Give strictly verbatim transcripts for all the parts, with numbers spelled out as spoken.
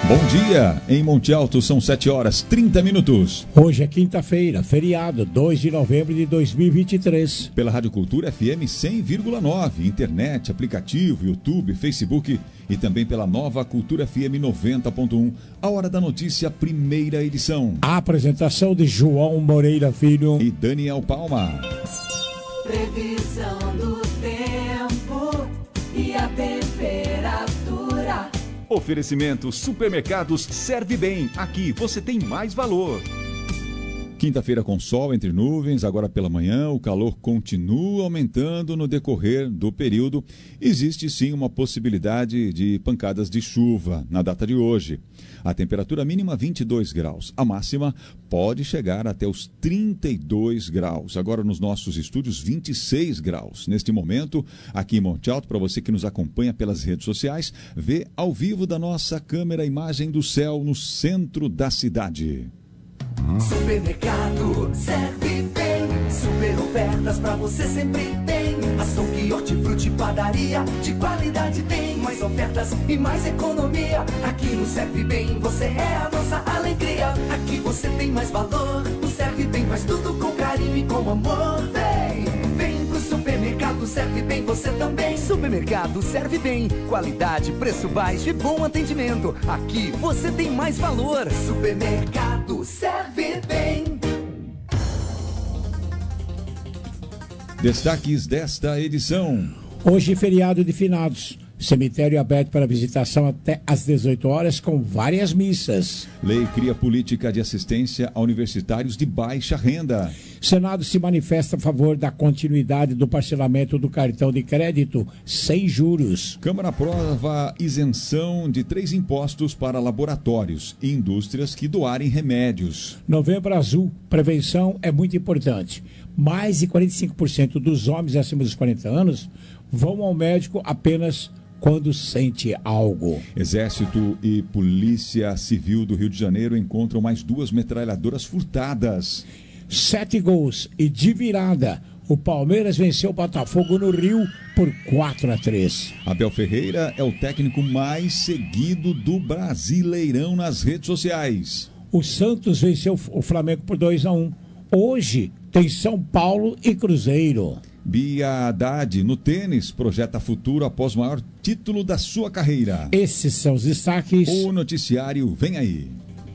Bom dia, em Monte Alto são sete horas e trinta minutos. Hoje é quinta-feira, feriado, dois de novembro de dois mil e vinte e três. Pela Rádio Cultura F M cem vírgula nove, internet, aplicativo, YouTube, Facebook e também pela Nova Cultura F M noventa ponto um. A Hora da Notícia, primeira edição. A apresentação de João Moreira Filho e Daniel Palma. Previsão do tempo e a temperatura. Oferecimento Supermercados Serve Bem. Aqui você tem mais valor. Quinta-feira com sol entre nuvens, agora pela manhã o calor continua aumentando no decorrer do período. Existe sim uma possibilidade de pancadas de chuva na data de hoje. A temperatura mínima vinte e dois graus, a máxima pode chegar até os trinta e dois graus. Agora nos nossos estúdios vinte e seis graus. Neste momento, aqui em Monte Alto, para você que nos acompanha pelas redes sociais, vê ao vivo da nossa câmera a imagem do céu no centro da cidade. Supermercado Serve Bem, super ofertas pra você sempre tem. Açougue, hortifruti, padaria, de qualidade tem. Mais ofertas e mais economia. Aqui no Serve Bem você é a nossa alegria. Aqui você tem mais valor. O Serve Bem faz tudo com carinho e com amor. Vem, vem pro Supermercado Serve Bem você também. Supermercado Serve Bem, qualidade, preço baixo e bom atendimento. Aqui você tem mais valor. Supermercado Serve Bem. Destaques desta edição. Hoje, feriado de finados. Cemitério aberto para visitação até às dezoito horas com várias missas. Lei cria política de assistência a universitários de baixa renda. Senado se manifesta a favor da continuidade do parcelamento do cartão de crédito sem juros. Câmara aprova isenção de três impostos para laboratórios e indústrias que doarem remédios. Novembro Azul, prevenção é muito importante. Mais de quarenta e cinco por cento dos homens acima dos quarenta anos vão ao médico apenas quando sente algo. Exército e Polícia Civil do Rio de Janeiro encontram mais duas metralhadoras furtadas. Sete gols e de virada. O Palmeiras venceu o Botafogo no Rio por quatro a três. Abel Ferreira é o técnico mais seguido do Brasileirão nas redes sociais. O Santos venceu o Flamengo por dois a um. Hoje tem São Paulo e Cruzeiro. Bia Haddad, no tênis, projeta futuro após o maior título da sua carreira. Esses são os destaques. O noticiário vem aí.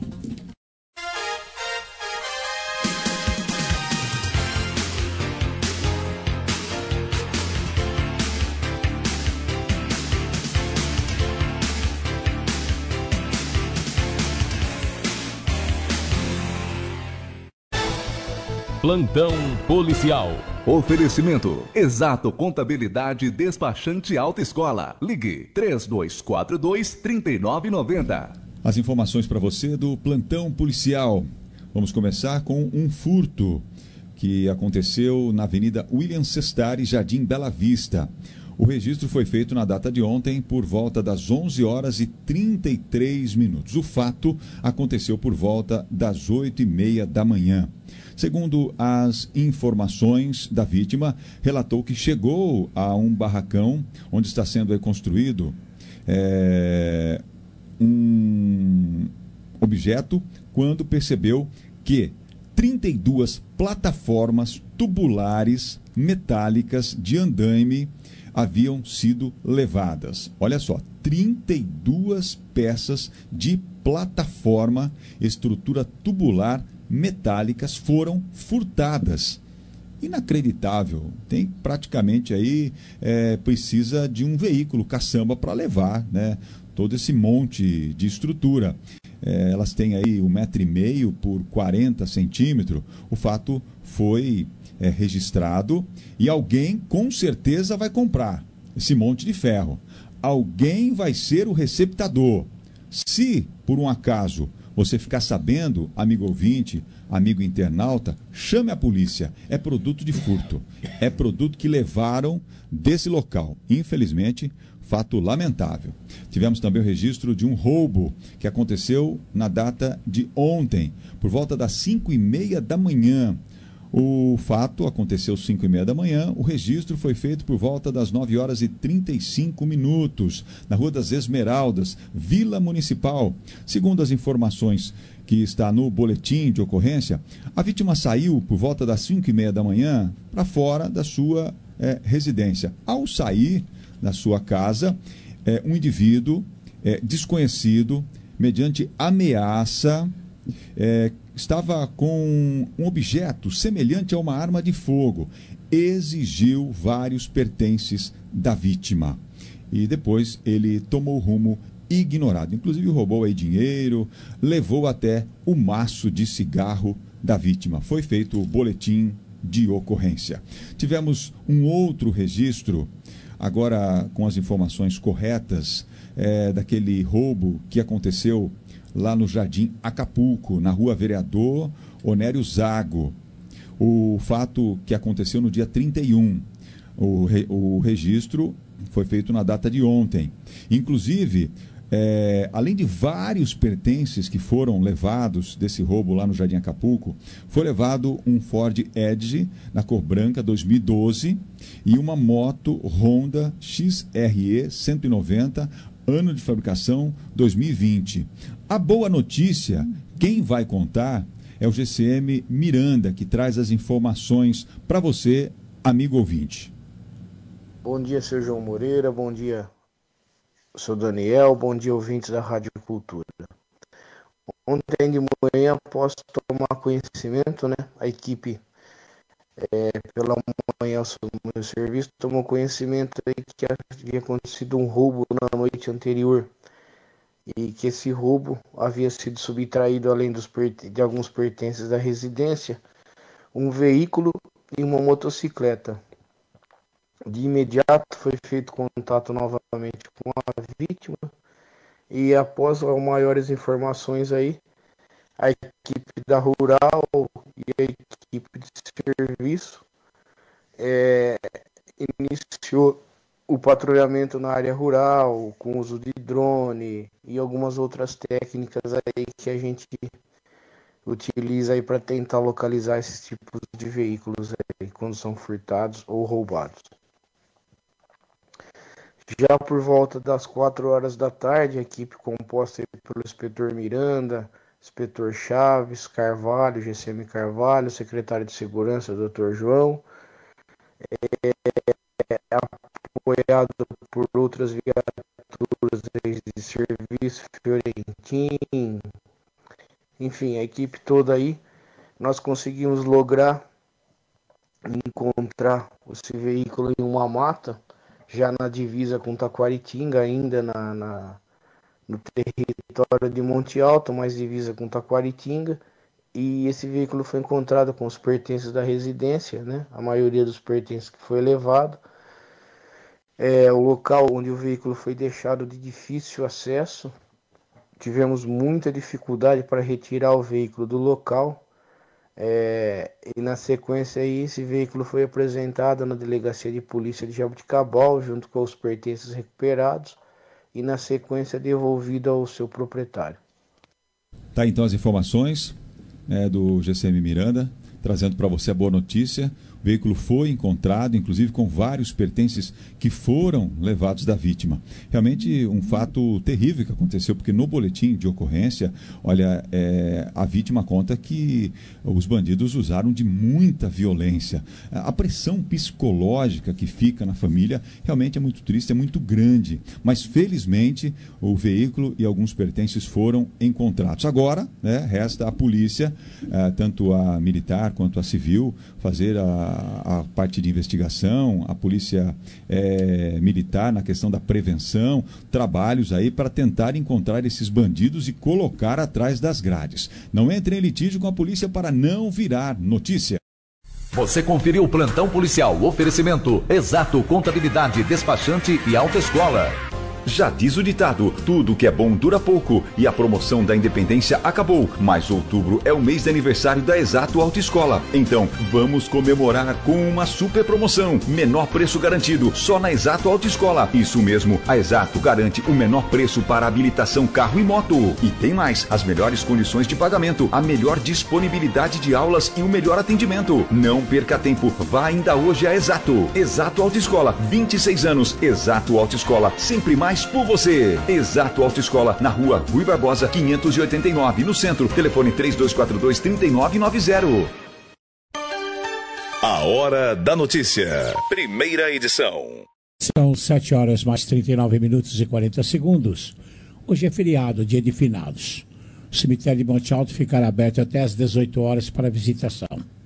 Plantão policial. Oferecimento Exato Contabilidade Despachante Alta Escola. Ligue três dois quatro dois, três nove nove zero. As informações para você do Plantão Policial. Vamos começar com um furto que aconteceu na Avenida William Sestari, Jardim Bela Vista. O registro foi feito na data de ontem por volta das onze horas e trinta e três minutos. O fato aconteceu por volta das oito e meia da manhã. Segundo as informações da vítima, relatou que chegou a um barracão onde está sendo construído é, um objeto quando percebeu que trinta e duas plataformas tubulares metálicas de andaime haviam sido levadas. Olha só, trinta e duas peças de plataforma, estrutura tubular metálicas foram furtadas. Inacreditável. Tem praticamente aí, é, precisa de um veículo caçamba para levar, né, todo esse monte de estrutura. É, elas têm aí um metro e meio por quarenta centímetros. O fato foi é, registrado e alguém com certeza vai comprar esse monte de ferro. Alguém vai ser o receptador. Se, por um acaso, você ficar sabendo, amigo ouvinte, amigo internauta, chame a polícia. É produto de furto. É produto que levaram desse local. Infelizmente, fato lamentável. Tivemos também o registro de um roubo que aconteceu na data de ontem, por volta das cinco e meia da manhã. O fato aconteceu às cinco e meia da manhã. O registro foi feito por volta das nove horas e trinta e cinco minutos, na Rua das Esmeraldas, Vila Municipal. Segundo as informações que está no boletim de ocorrência, a vítima saiu por volta das cinco e meia da manhã para fora da sua é, residência. Ao sair da sua casa, é, um indivíduo é, desconhecido, mediante ameaça, é, estava com um objeto semelhante a uma arma de fogo, exigiu vários pertences da vítima e depois ele tomou rumo ignorado, inclusive roubou aí dinheiro, levou até o maço de cigarro da vítima. Foi feito o boletim de ocorrência. Tivemos um outro registro, agora com as informações corretas, é, daquele roubo que aconteceu lá no Jardim Acapulco, na Rua Vereador Onério Zago. O fato que aconteceu no dia trinta e um. O, re, o registro foi feito na data de ontem. Inclusive, é, além de vários pertences que foram levados desse roubo lá no Jardim Acapulco, foi levado um Ford Edge na cor branca dois mil e doze e uma moto Honda X R E cento e noventa, ano de fabricação dois mil e vinte. A boa notícia, quem vai contar é o G C M Miranda, que traz as informações para você, amigo ouvinte. Bom dia, seu João Moreira, bom dia, seu Daniel, bom dia, ouvintes da Rádio Cultura. Ontem de manhã, após tomar conhecimento, né, a equipe, é, pela manhã, o meu serviço, tomou conhecimento aí que havia acontecido um roubo na noite anterior e que esse roubo havia sido subtraído, além dos de alguns pertences da residência, um veículo e uma motocicleta. De imediato foi feito contato novamente com a vítima e após maiores informações aí, a equipe da Rural e a equipe de serviço é, iniciou o patrulhamento na área rural, com uso de drone e algumas outras técnicas aí que a gente utiliza aí para tentar localizar esses tipos de veículos aí quando são furtados ou roubados. Já por volta das quatro horas da tarde, a equipe composta pelo inspetor Miranda, inspetor Chaves, Carvalho, G C M Carvalho, secretário de Segurança, doutor João, é, apoiado por outras viaturas de serviço, Fiorentim, enfim, a equipe toda aí, nós conseguimos lograr encontrar esse veículo em uma mata, já na divisa com Taquaritinga, ainda na, na, no território de Monte Alto, mas divisa com Taquaritinga, e esse veículo foi encontrado com os pertences da residência, né? A maioria dos pertences que foi levado. É, o local onde o veículo foi deixado de difícil acesso, tivemos muita dificuldade para retirar o veículo do local, é, e na sequência aí, esse veículo foi apresentado na Delegacia de Polícia de Jaboticabal, junto com os pertences recuperados, e na sequência devolvido ao seu proprietário. Tá, então as informações é, do G C M Miranda, trazendo para você a boa notícia. O veículo foi encontrado, inclusive com vários pertences que foram levados da vítima. Realmente um fato terrível que aconteceu, porque no boletim de ocorrência, olha, é, a vítima conta que os bandidos usaram de muita violência. A pressão psicológica que fica na família realmente é muito triste, é muito grande. Mas felizmente o veículo e alguns pertences foram encontrados. Agora, né, resta a polícia, eh, tanto a militar quanto a civil, fazer a a parte de investigação, a polícia é, militar na questão da prevenção, trabalhos aí para tentar encontrar esses bandidos e colocar atrás das grades. Não entre em litígio com a polícia para não virar notícia. Você conferiu o Plantão Policial, oferecimento Exato Contabilidade, Despachante e Autoescola. Já diz o ditado, tudo que é bom dura pouco e a promoção da Independência acabou, mas outubro é o mês de aniversário da Exato Autoescola. Então, vamos comemorar com uma super promoção, menor preço garantido, só na Exato Autoescola. Isso mesmo, a Exato garante o menor preço para habilitação carro e moto. E tem mais, as melhores condições de pagamento, a melhor disponibilidade de aulas e o melhor atendimento. Não perca tempo, vá ainda hoje a Exato. Exato Autoescola, vinte e seis anos, Exato Autoescola, sempre mais por você. Exato Autoescola, na rua Rui Barbosa, quinhentos e oitenta e nove, no centro. Telefone três dois quatro dois, três nove nove zero. A Hora da Notícia, primeira edição. São sete horas mais trinta e nove minutos e quarenta segundos. Hoje é feriado, dia de finados. O cemitério de Monte Alto ficará aberto até às dezoito horas para visitação.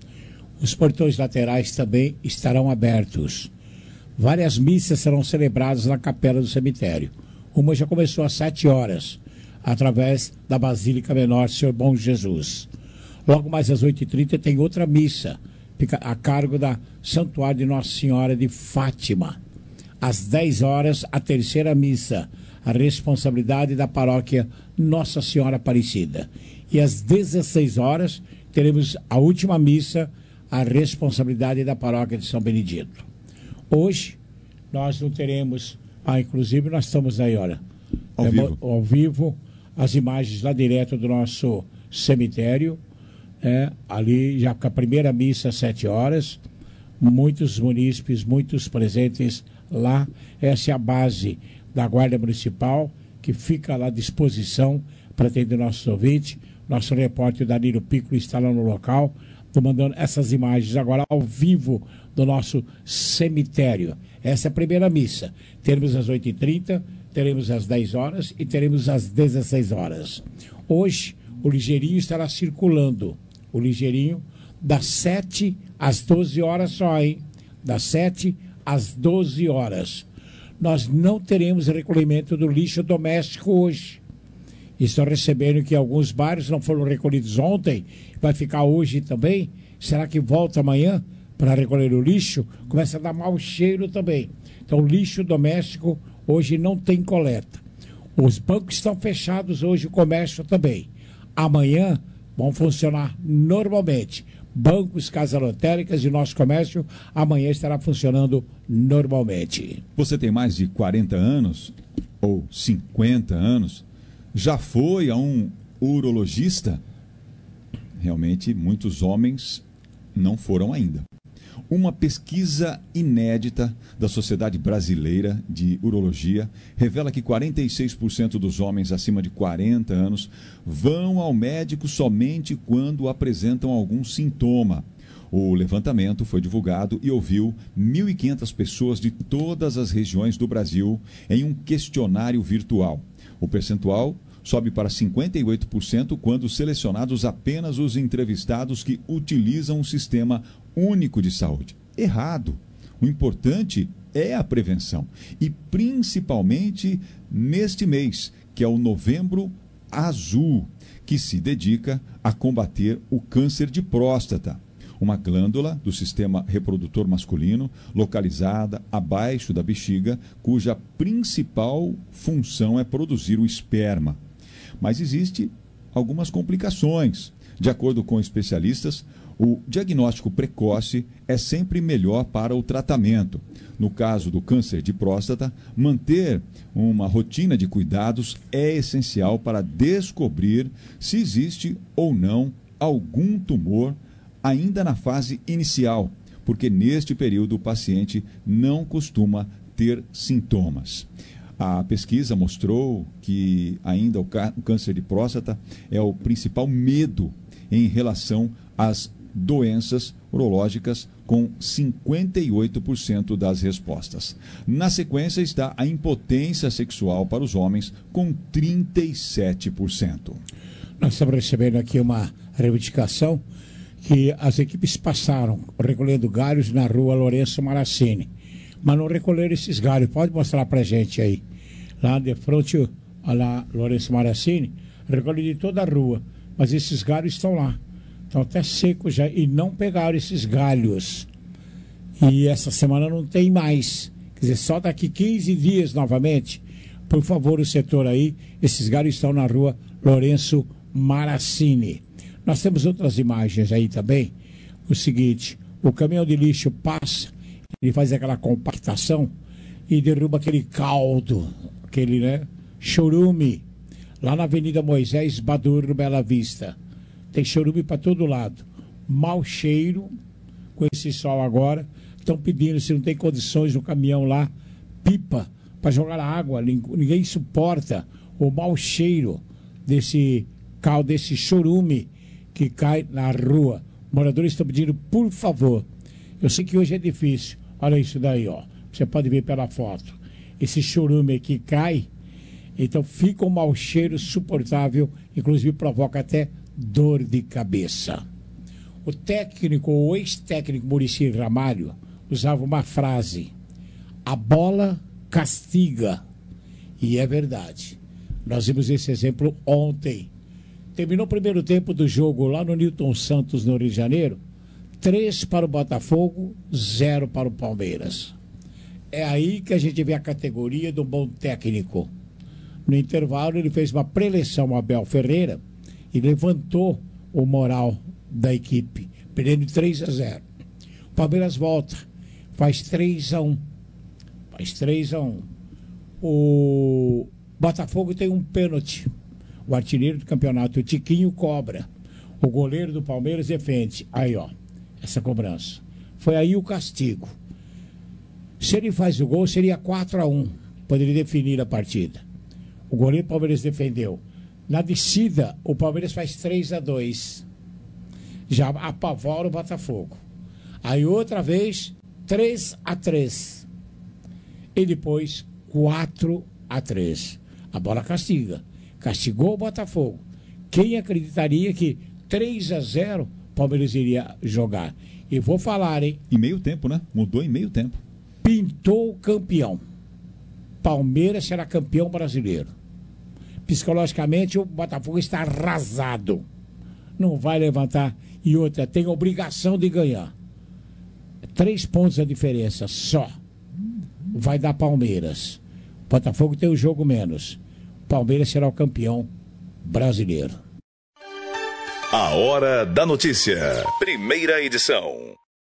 Os portões laterais também estarão abertos. Várias missas serão celebradas na capela do cemitério. Uma já começou às sete horas, através da Basílica Menor Senhor Bom Jesus. Logo mais às oito e trinta tem outra missa, fica a cargo da Santuário de Nossa Senhora de Fátima. Às dez horas, a terceira missa, a responsabilidade da paróquia Nossa Senhora Aparecida. E às dezesseis horas, teremos a última missa, a responsabilidade da paróquia de São Benedito. Hoje, nós não teremos, ah, inclusive nós estamos aí, olha, ao, é, vivo. ao vivo, as imagens lá direto do nosso cemitério, é, ali já com a primeira missa às sete horas, muitos munícipes, muitos presentes lá. Essa é a base da Guarda Municipal, que fica lá à disposição para atender nossos ouvintes. Nosso repórter Danilo Piccolo está lá no local. Estou mandando essas imagens agora ao vivo do nosso cemitério. Essa é a primeira missa. Teremos às oito e trinta, teremos às dez horas e teremos às dezesseis horas. Hoje, o ligeirinho estará circulando. O ligeirinho das sete às doze horas só, hein? Das sete às doze horas. Nós não teremos recolhimento do lixo doméstico hoje. Estou recebendo que alguns bairros não foram recolhidos ontem, vai ficar hoje também. Será que volta amanhã para recolher o lixo? Começa a dar mau cheiro também. Então, lixo doméstico hoje não tem coleta. Os bancos estão fechados hoje, o comércio também. Amanhã vão funcionar normalmente. Bancos, casas lotéricas e nosso comércio amanhã estará funcionando normalmente. Você tem mais de quarenta anos ou cinquenta anos? Já foi a um urologista? Realmente, muitos homens não foram ainda. Uma pesquisa inédita da Sociedade Brasileira de Urologia revela que quarenta e seis por cento dos homens acima de quarenta anos vão ao médico somente quando apresentam algum sintoma. O levantamento foi divulgado e ouviu mil e quinhentas pessoas de todas as regiões do Brasil em um questionário virtual. O percentual sobe para cinquenta e oito por cento quando selecionados apenas os entrevistados que utilizam um sistema único de saúde. Errado. O importante é a prevenção. E principalmente neste mês, que é o Novembro Azul, que se dedica a combater o câncer de próstata. Uma glândula do sistema reprodutor masculino localizada abaixo da bexiga, cuja principal função é produzir o esperma. Mas existe algumas complicações. De acordo com especialistas, o diagnóstico precoce é sempre melhor para o tratamento. No caso do câncer de próstata, manter uma rotina de cuidados é essencial para descobrir se existe ou não algum tumor ainda na fase inicial, porque neste período o paciente não costuma ter sintomas. A pesquisa mostrou que ainda o câncer de próstata é o principal medo em relação às doenças urológicas, com cinquenta e oito por cento das respostas. Na sequência está a impotência sexual para os homens, com trinta e sete por cento. Nós estamos recebendo aqui uma reivindicação que as equipes passaram recolhendo galhos na rua Lourenço Maracini, mas não recolheram esses galhos. Pode mostrar pra gente aí. Lá de frente, lá Lourenço Maracini, recolhe de toda a rua, mas esses galhos estão lá. Estão até secos já e não pegaram esses galhos. E essa semana não tem mais. Quer dizer, só daqui quinze dias novamente por favor, o setor aí, esses galhos estão na rua Lourenço Maracini. Nós temos outras imagens aí também. O seguinte, o caminhão de lixo passa, ele faz aquela compactação e derruba aquele caldo, aquele, né, chorume, lá na Avenida Moisés Badurro, Bela Vista. Tem chorume para todo lado. Mau cheiro, com esse sol agora. Estão pedindo, se não tem condições no caminhão lá, pipa para jogar água. Ninguém suporta o mau cheiro desse caldo, desse chorume que cai na rua. Moradores estão pedindo, por favor. Eu sei que hoje é difícil. Olha isso daí, ó. Você pode ver pela foto. Esse chorume que cai, então fica um mau cheiro suportável, inclusive provoca até dor de cabeça. O técnico, o ex-técnico Muricy Ramalho, usava uma frase: a bola castiga. E é verdade. Nós vimos esse exemplo ontem. Terminou o primeiro tempo do jogo lá no Newton Santos, no Rio de Janeiro. Três para o Botafogo, zero para o Palmeiras. É aí que a gente vê a categoria do bom técnico. No intervalo, ele fez uma preleção ao Abel Ferreira e levantou o moral da equipe, perdendo três a zero. O Palmeiras volta, faz três a um. Faz três a um. O Botafogo tem um pênalti. O artilheiro do campeonato, o Tiquinho, cobra. O goleiro do Palmeiras defende. Aí, ó, essa cobrança. Foi aí o castigo. Se ele faz o gol, seria quatro a um. Poderia definir a partida. O goleiro do Palmeiras defendeu. Na descida, o Palmeiras faz três a dois. Já apavora o Botafogo. Aí outra vez, três a três. E depois, quatro a três. A bola castiga. Castigou o Botafogo. Quem acreditaria que três a zero o Palmeiras iria jogar? E vou falar, hein? Em meio tempo, né? Mudou em meio tempo. Pintou o campeão. Palmeiras será campeão brasileiro. Psicologicamente, o Botafogo está arrasado. Não vai levantar. E outra, tem obrigação de ganhar. Três pontos a diferença só. Vai dar Palmeiras. Botafogo tem um jogo menos. Palmeiras será o campeão brasileiro. A Hora da Notícia. Primeira edição.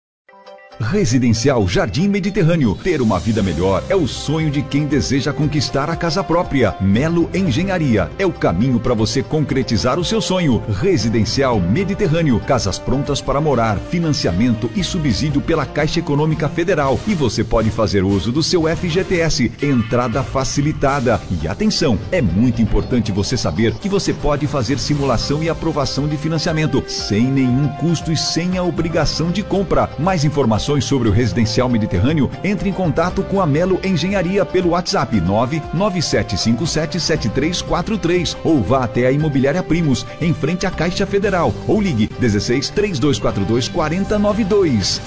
Residencial Jardim Mediterrâneo. Ter uma vida melhor é o sonho de quem deseja conquistar a casa própria. Melo Engenharia é o caminho para você concretizar o seu sonho. Residencial Mediterrâneo. Casas prontas para morar, financiamento e subsídio pela Caixa Econômica Federal. E você pode fazer uso do seu F G T S. Entrada facilitada. E atenção, é muito importante você saber que você pode fazer simulação e aprovação de financiamento sem nenhum custo e sem a obrigação de compra. Mais informações sobre o Residencial Mediterrâneo, entre em contato com a Melo Engenharia pelo WhatsApp nove nove sete cinco sete sete três quatro três ou vá até a Imobiliária Primos, em frente à Caixa Federal, ou ligue dezesseis, três dois quatro dois, quatro zero nove dois.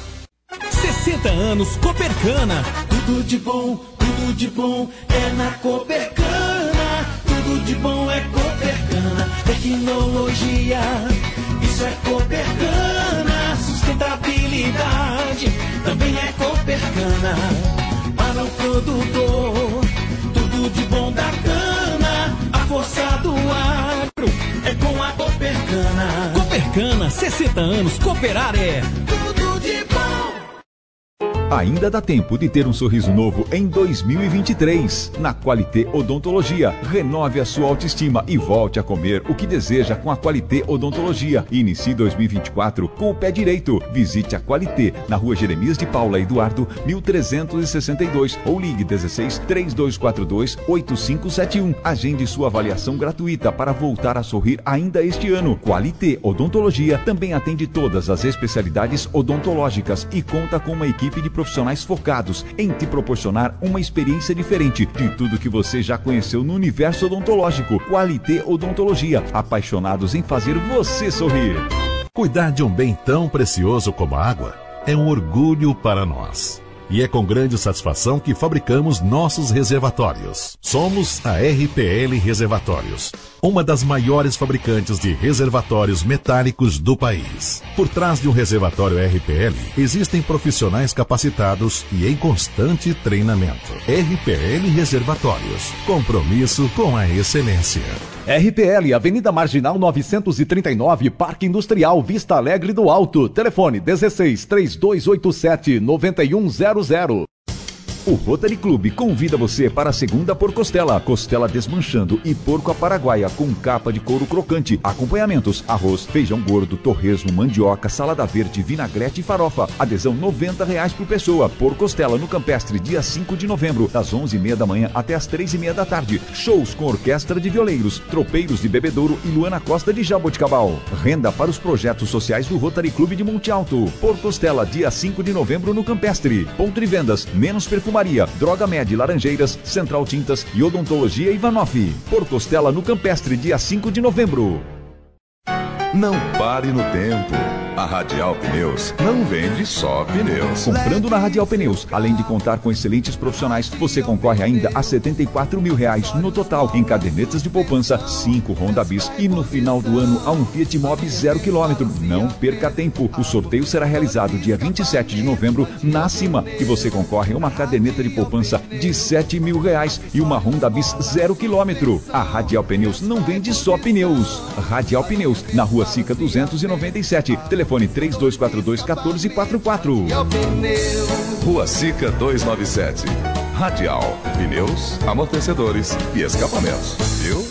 sessenta anos Copercana. Tudo de bom, tudo de bom é na Copercana. Tudo de bom é Copercana. Tecnologia, isso é Copercana. Sustentabilidade também é Copercana. Para o produtor, tudo de bom da cana. A força do agro é com a Copercana. Copercana, sessenta anos, cooperar é tudo de bom. Ainda dá tempo de ter um sorriso novo em dois mil e vinte e três. Na Qualité Odontologia, renove a sua autoestima e volte a comer o que deseja com a Qualité Odontologia. Inicie dois mil e vinte e quatro com o pé direito. Visite a Qualité na Rua Jeremias de Paula Eduardo, mil trezentos e sessenta e dois ou ligue dezesseis, três dois quatro dois, oito cinco sete um. Agende sua avaliação gratuita para voltar a sorrir ainda este ano. Qualité Odontologia também atende todas as especialidades odontológicas e conta com uma equipe de profissionais focados em te proporcionar uma experiência diferente de tudo que você já conheceu no universo odontológico. Qualité Odontologia, apaixonados em fazer você sorrir. Cuidar de um bem tão precioso como a água é um orgulho para nós. e é com grande satisfação que fabricamos nossos reservatórios. Somos a R P L Reservatórios, uma das maiores fabricantes de reservatórios metálicos do país. Por trás de um reservatório R P L, existem profissionais capacitados e em constante treinamento. R P L Reservatórios, compromisso com a excelência. R P L, Avenida Marginal novecentos e trinta e nove, Parque Industrial, Vista Alegre do Alto. Telefone dezesseis, três dois oito sete, nove um zero zero. O Rotary Clube convida você para a segunda por costela, costela desmanchando e porco à paraguaia com capa de couro crocante. Acompanhamentos: arroz, feijão gordo, torresmo, mandioca, salada verde, vinagrete e farofa. Adesão noventa reais por pessoa. Por costela no Campestre, dia cinco de novembro, das onze e meia da manhã até as três e meia da tarde. Shows com orquestra de violeiros, tropeiros de Bebedouro e Luana Costa de Jaboticabal. Renda para os projetos sociais do Rotary Clube de Monte Alto. Por costela, dia cinco de novembro no Campestre. Ponto de vendas: Menos Perfumaria, Droga Med, Laranjeiras, Central Tintas e Odontologia Ivanoff. Por costela no Campestre, dia cinco de novembro. Não pare no tempo. A Radial Pneus não vende só pneus. Comprando na Radial Pneus, além de contar com excelentes profissionais, você concorre ainda a setenta e quatro mil reais no total em cadernetas de poupança, cinco Honda Bis e no final do ano a um Fiat Mobi zero quilômetro. Não perca tempo. O sorteio será realizado dia vinte e sete de novembro na Cima e você concorre a uma caderneta de poupança de sete mil reais e uma Honda Bis zero quilômetro. A Radial Pneus não vende só pneus. Radial Pneus, na Rua Sica duzentos e noventa e sete. Telefone três dois quatro dois, um quatro quatro quatro. Rua Sica duzentos e noventa e sete. Radial, pneus, amortecedores e escapamentos. Viu?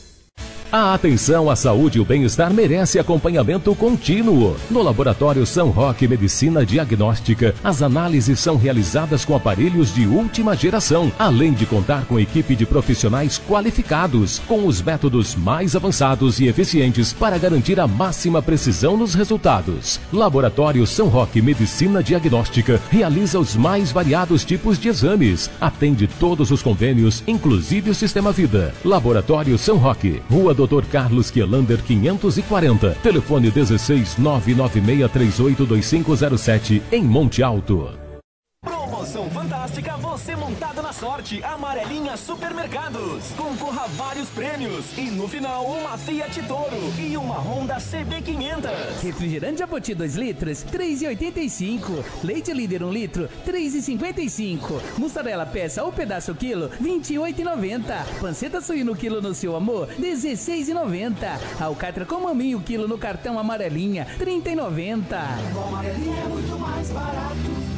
A atenção à saúde e o bem-estar merece acompanhamento contínuo. No Laboratório São Roque Medicina Diagnóstica, as análises são realizadas com aparelhos de última geração, além de contar com equipe de profissionais qualificados, com os métodos mais avançados e eficientes para garantir a máxima precisão nos resultados. Laboratório São Roque Medicina Diagnóstica realiza os mais variados tipos de exames, atende todos os convênios, inclusive o Sistema Vida. Laboratório São Roque, Rua doutor Carlos Kielander quinhentos e quarenta, telefone dezesseis, nove nove seis três oito dois cinco zero sete, em Monte Alto. Promoção fantástica, você montado na sorte. Amarelinha Supermercados. Concorra a vários prêmios. E no final, uma Fiat Toro e uma Honda C B quinhentos. Refrigerante Jaboti dois litros, três reais e oitenta e cinco. Leite Líder um litro, três reais e cinquenta e cinco. Mussarela peça ou pedaço quilo, vinte e oito reais e noventa centavos. Panceta suíno quilo no Seu Amor, dezesseis reais e noventa centavos. Alcatra com maminho quilo no cartão Amarelinha, trinta reais e noventa centavos. Com Amarelinha é muito mais barato.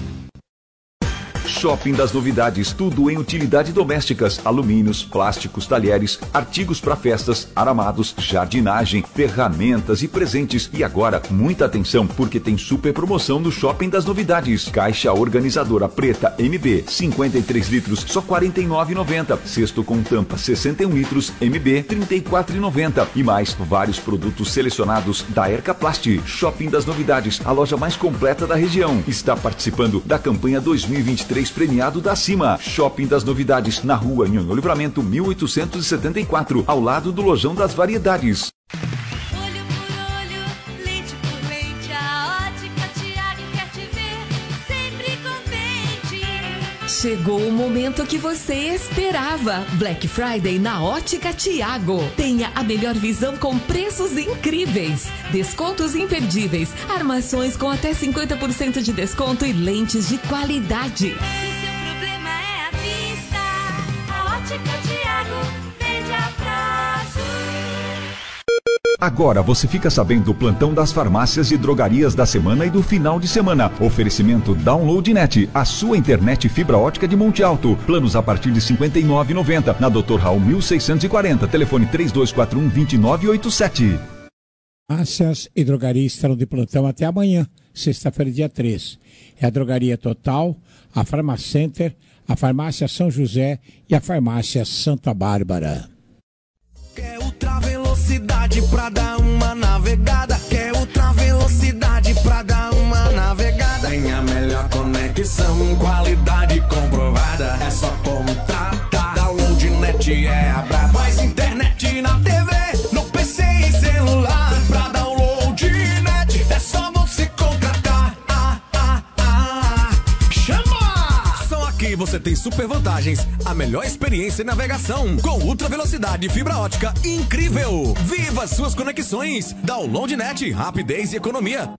Shopping das Novidades, tudo em utilidade domésticas, alumínios, plásticos, talheres, artigos para festas, aramados, jardinagem, ferramentas e presentes. E agora, muita atenção, porque tem super promoção no Shopping das Novidades. Caixa organizadora preta M B, cinquenta e três litros, só quarenta e nove reais e noventa centavos. Cesto com tampa, sessenta e um litros, M B, trinta e quatro reais e noventa centavos. E mais, vários produtos selecionados da Ercaplast. Shopping das Novidades, a loja mais completa da região. Está participando da campanha dois mil e vinte e três premiado da Cima. Shopping das Novidades, na rua Nhonhô Livramento, mil oitocentos e setenta e quatro, ao lado do Lojão das Variedades. Olho por olho, leite por leite, a Ótica Tiago quer te ver sempre contente. Chegou o momento que você esperava. Black Friday na Ótica Tiago. Tenha a melhor visão com preços incríveis. Descontos imperdíveis. Armações com até cinquenta por cento de desconto e lentes de qualidade. Se seu problema é a vista, a Ótica Tiago vende a prazo. Agora você fica sabendo do plantão das farmácias e drogarias da semana e do final de semana. Oferecimento DownloadNet, a sua internet fibra ótica de Monte Alto. Planos a partir de cinquenta e nove reais e noventa centavos. Na doutor Raul mil seiscentos e quarenta. Telefone três dois quatro um, dois nove oito sete. Farmácias e drogarias estarão de plantão até amanhã, sexta-feira, dia três. É a Drogaria Total, a Farmacenter, a Farmácia São José e a Farmácia Santa Bárbara. Quer ultra velocidade pra dar uma navegada? Quer ultra velocidade pra dar uma navegada? Tem a melhor conexão, qualidade comprovada. É só contratar. DownloadNet é a braba. Mais internet na T V, no P C e celular. Pra DownloadNet é só você contratar. Ah, ah, ah. Chama! Aqui você tem super vantagens, a melhor experiência em navegação, com ultra velocidade e fibra ótica incrível. Viva suas conexões, download net, rapidez e economia.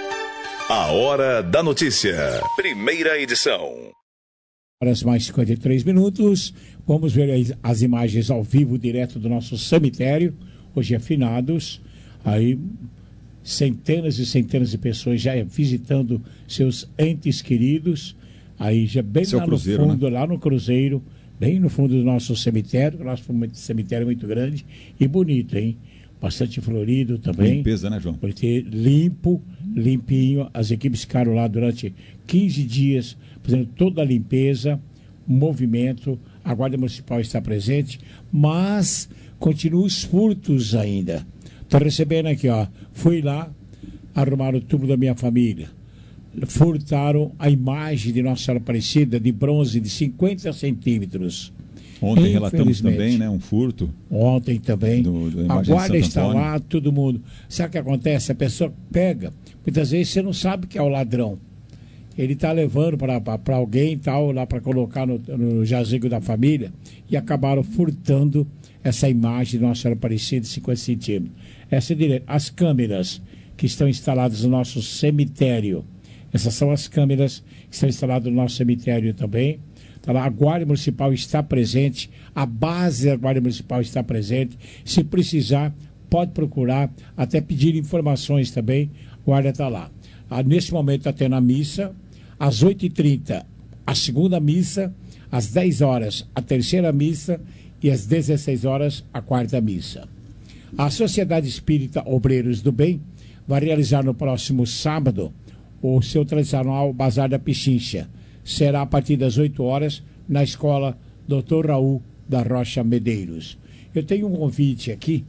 A Hora da Notícia, primeira edição. Horas mais cinquenta e três minutos. Vamos ver as imagens ao vivo, direto do nosso cemitério. Hoje é finados. Aí, centenas e centenas de pessoas já visitando seus entes queridos. Aí, já bem Seu lá cruzeiro, no fundo, né? lá no Cruzeiro, bem no fundo do nosso cemitério. O nosso cemitério é muito grande e bonito, hein? Bastante florido também. Limpeza, né, João? Porque limpo, limpinho. As equipes ficaram lá durante quinze dias fazendo toda a limpeza, movimento. A Guarda Municipal está presente, mas continuam os furtos ainda. Estou recebendo aqui, ó. Fui lá, arrumaram o túmulo da minha família. Furtaram a imagem de Nossa Senhora Aparecida de bronze de cinquenta centímetros. Ontem relatamos também, né, um furto. Ontem também. Do, do a guarda está Antônio. lá, todo mundo. Sabe o que acontece? A pessoa pega, muitas vezes você não sabe que é o ladrão. Ele está levando para alguém tal, lá para colocar no, no jazigo da família, e acabaram furtando essa imagem de Nossa Senhora Aparecida de cinquenta centímetros. Essa é direto. As câmeras que estão instaladas no nosso cemitério. Essas são as câmeras que estão instaladas no nosso cemitério também. Tá lá, a Guarda Municipal está presente, a base da Guarda Municipal está presente. Se precisar, pode procurar, até pedir informações também, a Guarda está lá. Ah, nesse momento está tendo a missa, às oito e trinta, a segunda missa, às dez horas, a terceira missa e às dezesseis horas, a quarta missa. A Sociedade Espírita Obreiros do Bem vai realizar no próximo sábado o seu tradicional Bazar da Pichincha. Será a partir das oito horas na escola doutor Raul da Rocha Medeiros. Eu tenho um convite aqui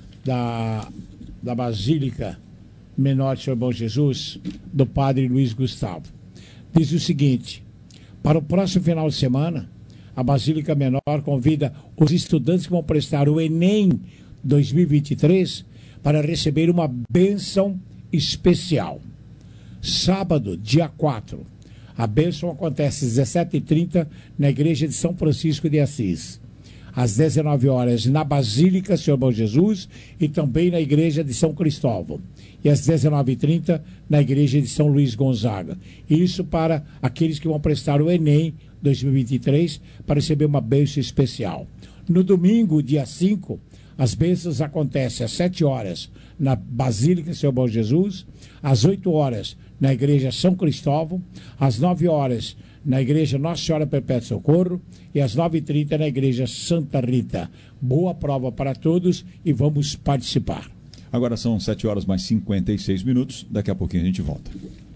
da, da Basílica Menor de Senhor Bom Jesus, do padre Luiz Gustavo. Diz o seguinte: para o próximo final de semana, a Basílica Menor convida os estudantes que vão prestar o Enem dois mil e vinte e três para receber uma bênção especial. Sábado, dia quatro. A bênção acontece às dezessete e trinta na Igreja de São Francisco de Assis. Às dezenove horas na Basílica Senhor Bom Jesus e também na Igreja de São Cristóvão. E às dezenove e trinta na Igreja de São Luís Gonzaga. Isso para aqueles que vão prestar o Enem dois mil e vinte e três para receber uma bênção especial. No domingo, dia cinco, as bênçãos acontecem às sete horas na Basílica Senhor Bom Jesus, às oito horas na Igreja São Cristóvão, às nove horas na Igreja Nossa Senhora Perpétua Socorro e às nove e trinta na Igreja Santa Rita. Boa prova para todos e vamos participar. Agora são sete horas mais cinquenta e seis minutos. Daqui a pouquinho a gente volta.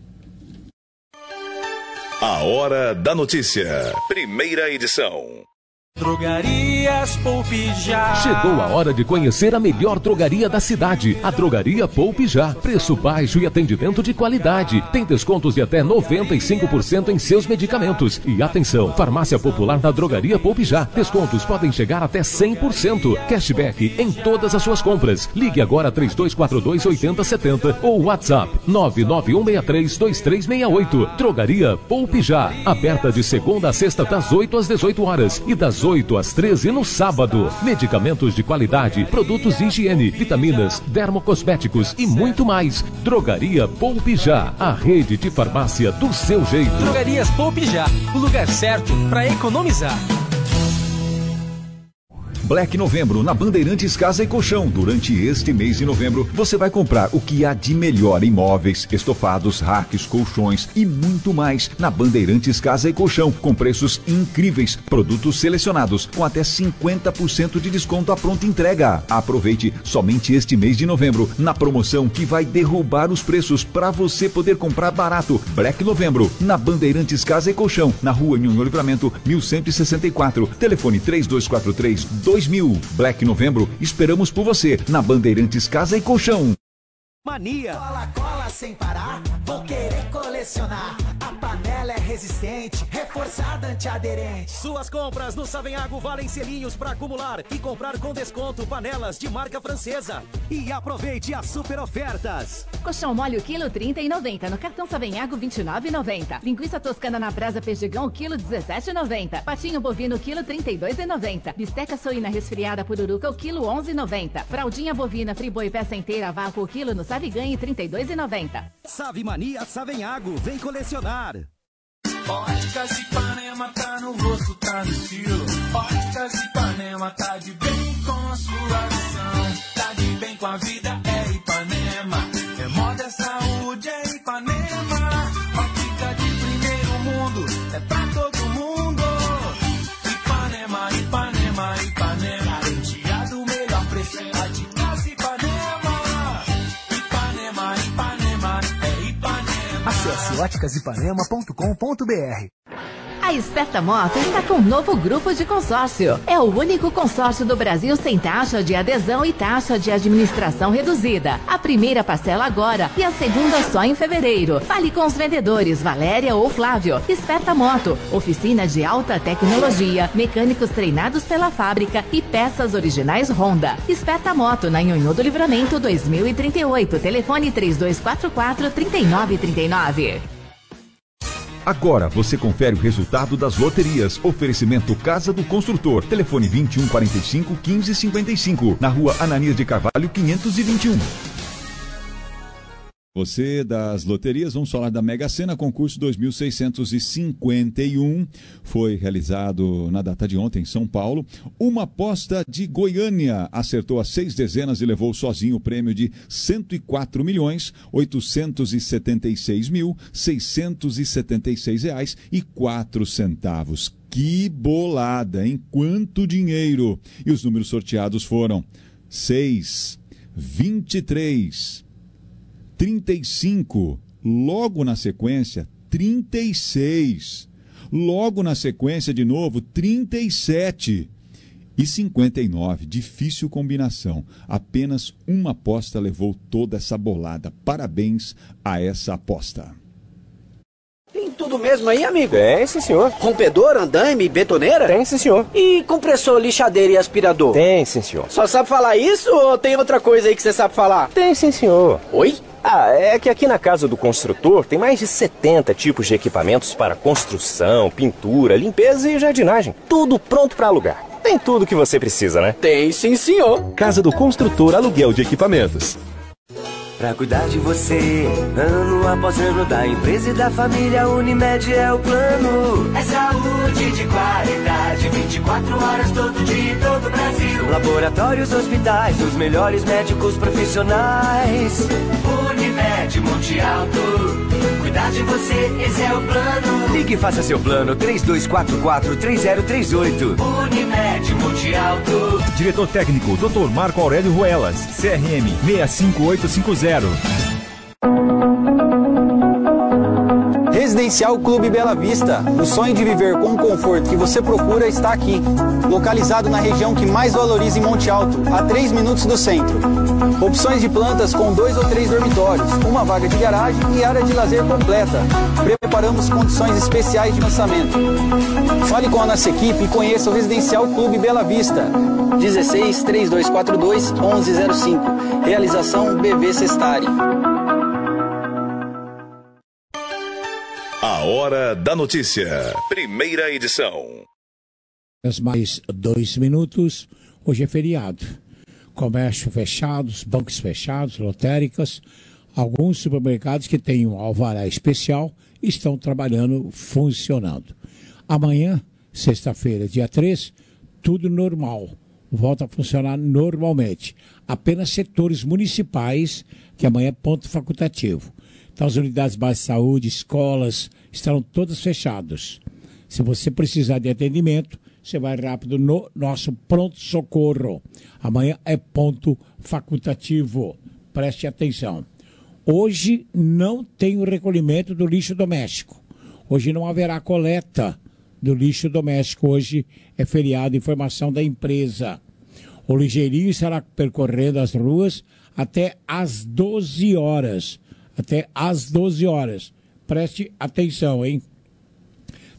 A Hora da Notícia, primeira edição. Drogarias Poupe Já. Chegou a hora de conhecer a melhor drogaria da cidade, a Drogaria Poupe Já. Preço baixo e atendimento de qualidade. Tem descontos de até noventa e cinco por cento em seus medicamentos. E atenção, farmácia popular na Drogaria Poupe Já. Descontos podem chegar até cem por cento. Cashback em todas as suas compras. Ligue agora três dois quatro dois, oito zero sete zero ou WhatsApp nove nove um seis três, dois três seis oito. Drogaria Poupe Já. Aberta de segunda a sexta das oito às dezoito horas e das oito às treze no sábado. Medicamentos de qualidade, produtos de higiene, vitaminas, dermocosméticos e muito mais. Drogaria Poupe Já, a rede de farmácia do seu jeito. Drogarias Poupe Já, o lugar certo para economizar. Black Novembro na Bandeirantes Casa e Colchão. Durante este mês de novembro, você vai comprar o que há de melhor em móveis, estofados, racks, colchões e muito mais na Bandeirantes Casa e Colchão, com preços incríveis, produtos selecionados com até cinquenta por cento de desconto à pronta entrega. Aproveite somente este mês de novembro na promoção que vai derrubar os preços para você poder comprar barato. Black Novembro na Bandeirantes Casa e Colchão, na Rua Nhonhô Livramento, mil cento e sessenta e quatro. Telefone três dois quatro três, dois mil. Black Novembro, esperamos por você na Bandeirantes Casa e Colchão. Mania. Cola, cola sem parar, vou querer colecionar. A panela é resistente, reforçada antiaderente. Suas compras no Savenhago valem selinhos para acumular e comprar com desconto panelas de marca francesa. E aproveite as super ofertas. Colchão mole o quilo trinta e noventa, no cartão Savenhago vinte e nove e noventa. Linguiça toscana na brasa Perdigão o quilo dezessete e noventa. Patinho bovino o quilo trinta e dois e noventa. Bisteca suína resfriada pururuca o quilo onze e noventa. Fraldinha bovina friboi peça inteira a vácuo o quilo no Saviganhe trinta e dois e noventa. Savimania Savenhago, vem colecionar. Óticas Ipanema tá no rosto, tá no estilo. Óticas Ipanema tá de bem com a sua visão. Tá de bem com a vida, é Ipanema. É moda, é saúde, é Ipanema. Ótica de primeiro mundo, é pra todo mundo. Ipanema, Ipanema, Ipanema. Garantia do melhor preço, é Óticas Ipanema. Ipanema, Ipanema, é Ipanema. Acesse óticas ipanema ponto com ponto b r. A Esperta Moto está com um novo grupo de consórcio. É o único consórcio do Brasil sem taxa de adesão e taxa de administração reduzida. A primeira parcela agora e a segunda só em fevereiro. Fale com os vendedores Valéria ou Flávio. Esperta Moto, oficina de alta tecnologia, mecânicos treinados pela fábrica e peças originais Honda. Esperta Moto, na Nhonhô do Livramento dois mil e trinta e oito. Telefone três dois quatro quatro, três nove três nove. Agora você confere o resultado das loterias. Oferecimento Casa do Construtor. Telefone vinte e um quarenta e cinco, quinze cinquenta e cinco. Na rua Ananias de Carvalho, quinhentos e vinte e um. Você das loterias, vamos falar da Mega Sena, concurso dois mil seiscentos e cinquenta e um, foi realizado na data de ontem em São Paulo. Uma aposta de Goiânia acertou as seis dezenas e levou sozinho o prêmio de cento e quatro milhões, oitocentos e setenta e seis mil, seiscentos e setenta e seis reais e quatro centavos. Que bolada, hein? Quanto dinheiro! E os números sorteados foram seis, vinte e três, trinta e cinco, logo na sequência, trinta e seis, logo na sequência de novo, trinta e sete e cinquenta e nove. Difícil combinação. Apenas uma aposta levou toda essa bolada. Parabéns a essa aposta. Tem tudo mesmo aí, amigo? Tem, sim, senhor. Rompedor, andaime, betoneira? Tem, sim, senhor. E compressor, lixadeira e aspirador? Tem, sim, senhor. Só sabe falar isso ou tem outra coisa aí que você sabe falar? Tem, sim, senhor. Oi? Ah, é que aqui na Casa do Construtor tem mais de setenta tipos de equipamentos para construção, pintura, limpeza e jardinagem. Tudo pronto para alugar. Tem tudo que você precisa, né? Tem, sim, senhor. Casa do Construtor Aluguel de Equipamentos. Pra cuidar de você, ano após ano, da empresa e da família, Unimed é o plano. É saúde de qualidade, vinte e quatro horas todo dia, todo o Brasil. Laboratórios, hospitais, os melhores médicos profissionais. Unimed Monte Alto, cuidar de você, esse é o plano. Ligue e faça seu plano, três dois quatro quatro, três zero três oito. Unimed Monte Alto. Diretor técnico, doutor Marco Aurélio Ruelas, C R M seis cinco oito cinco zero. Residencial Clube Bela Vista. O sonho de viver com o conforto que você procura está aqui. Localizado na região que mais valoriza em Monte Alto, a três minutos do centro. Opções de plantas com dois ou três dormitórios, uma vaga de garagem e área de lazer completa. Preparamos condições especiais de lançamento. Fale com a nossa equipe e conheça o Residencial Clube Bela Vista. dezesseis, três dois quatro dois, onze zero cinco. Realização B V Sestari. A Hora da Notícia. Primeira edição. Mais dois minutos. Hoje é feriado. Comércio fechados, bancos fechados, lotéricas. Alguns supermercados que têm um alvará especial estão trabalhando, funcionando. Amanhã, sexta-feira, dia três, tudo normal. Volta a funcionar normalmente. Apenas setores municipais, que amanhã é ponto facultativo. Então, as unidades básicas de saúde, escolas, estarão todas fechadas. Se você precisar de atendimento, você vai rápido no nosso pronto-socorro. Amanhã é ponto facultativo. Preste atenção. Hoje não tem o recolhimento do lixo doméstico. Hoje não haverá coleta do lixo doméstico. Hoje é feriado, informação da empresa. O ligeirinho estará percorrendo as ruas até às doze horas. Até às doze horas. Preste atenção, hein?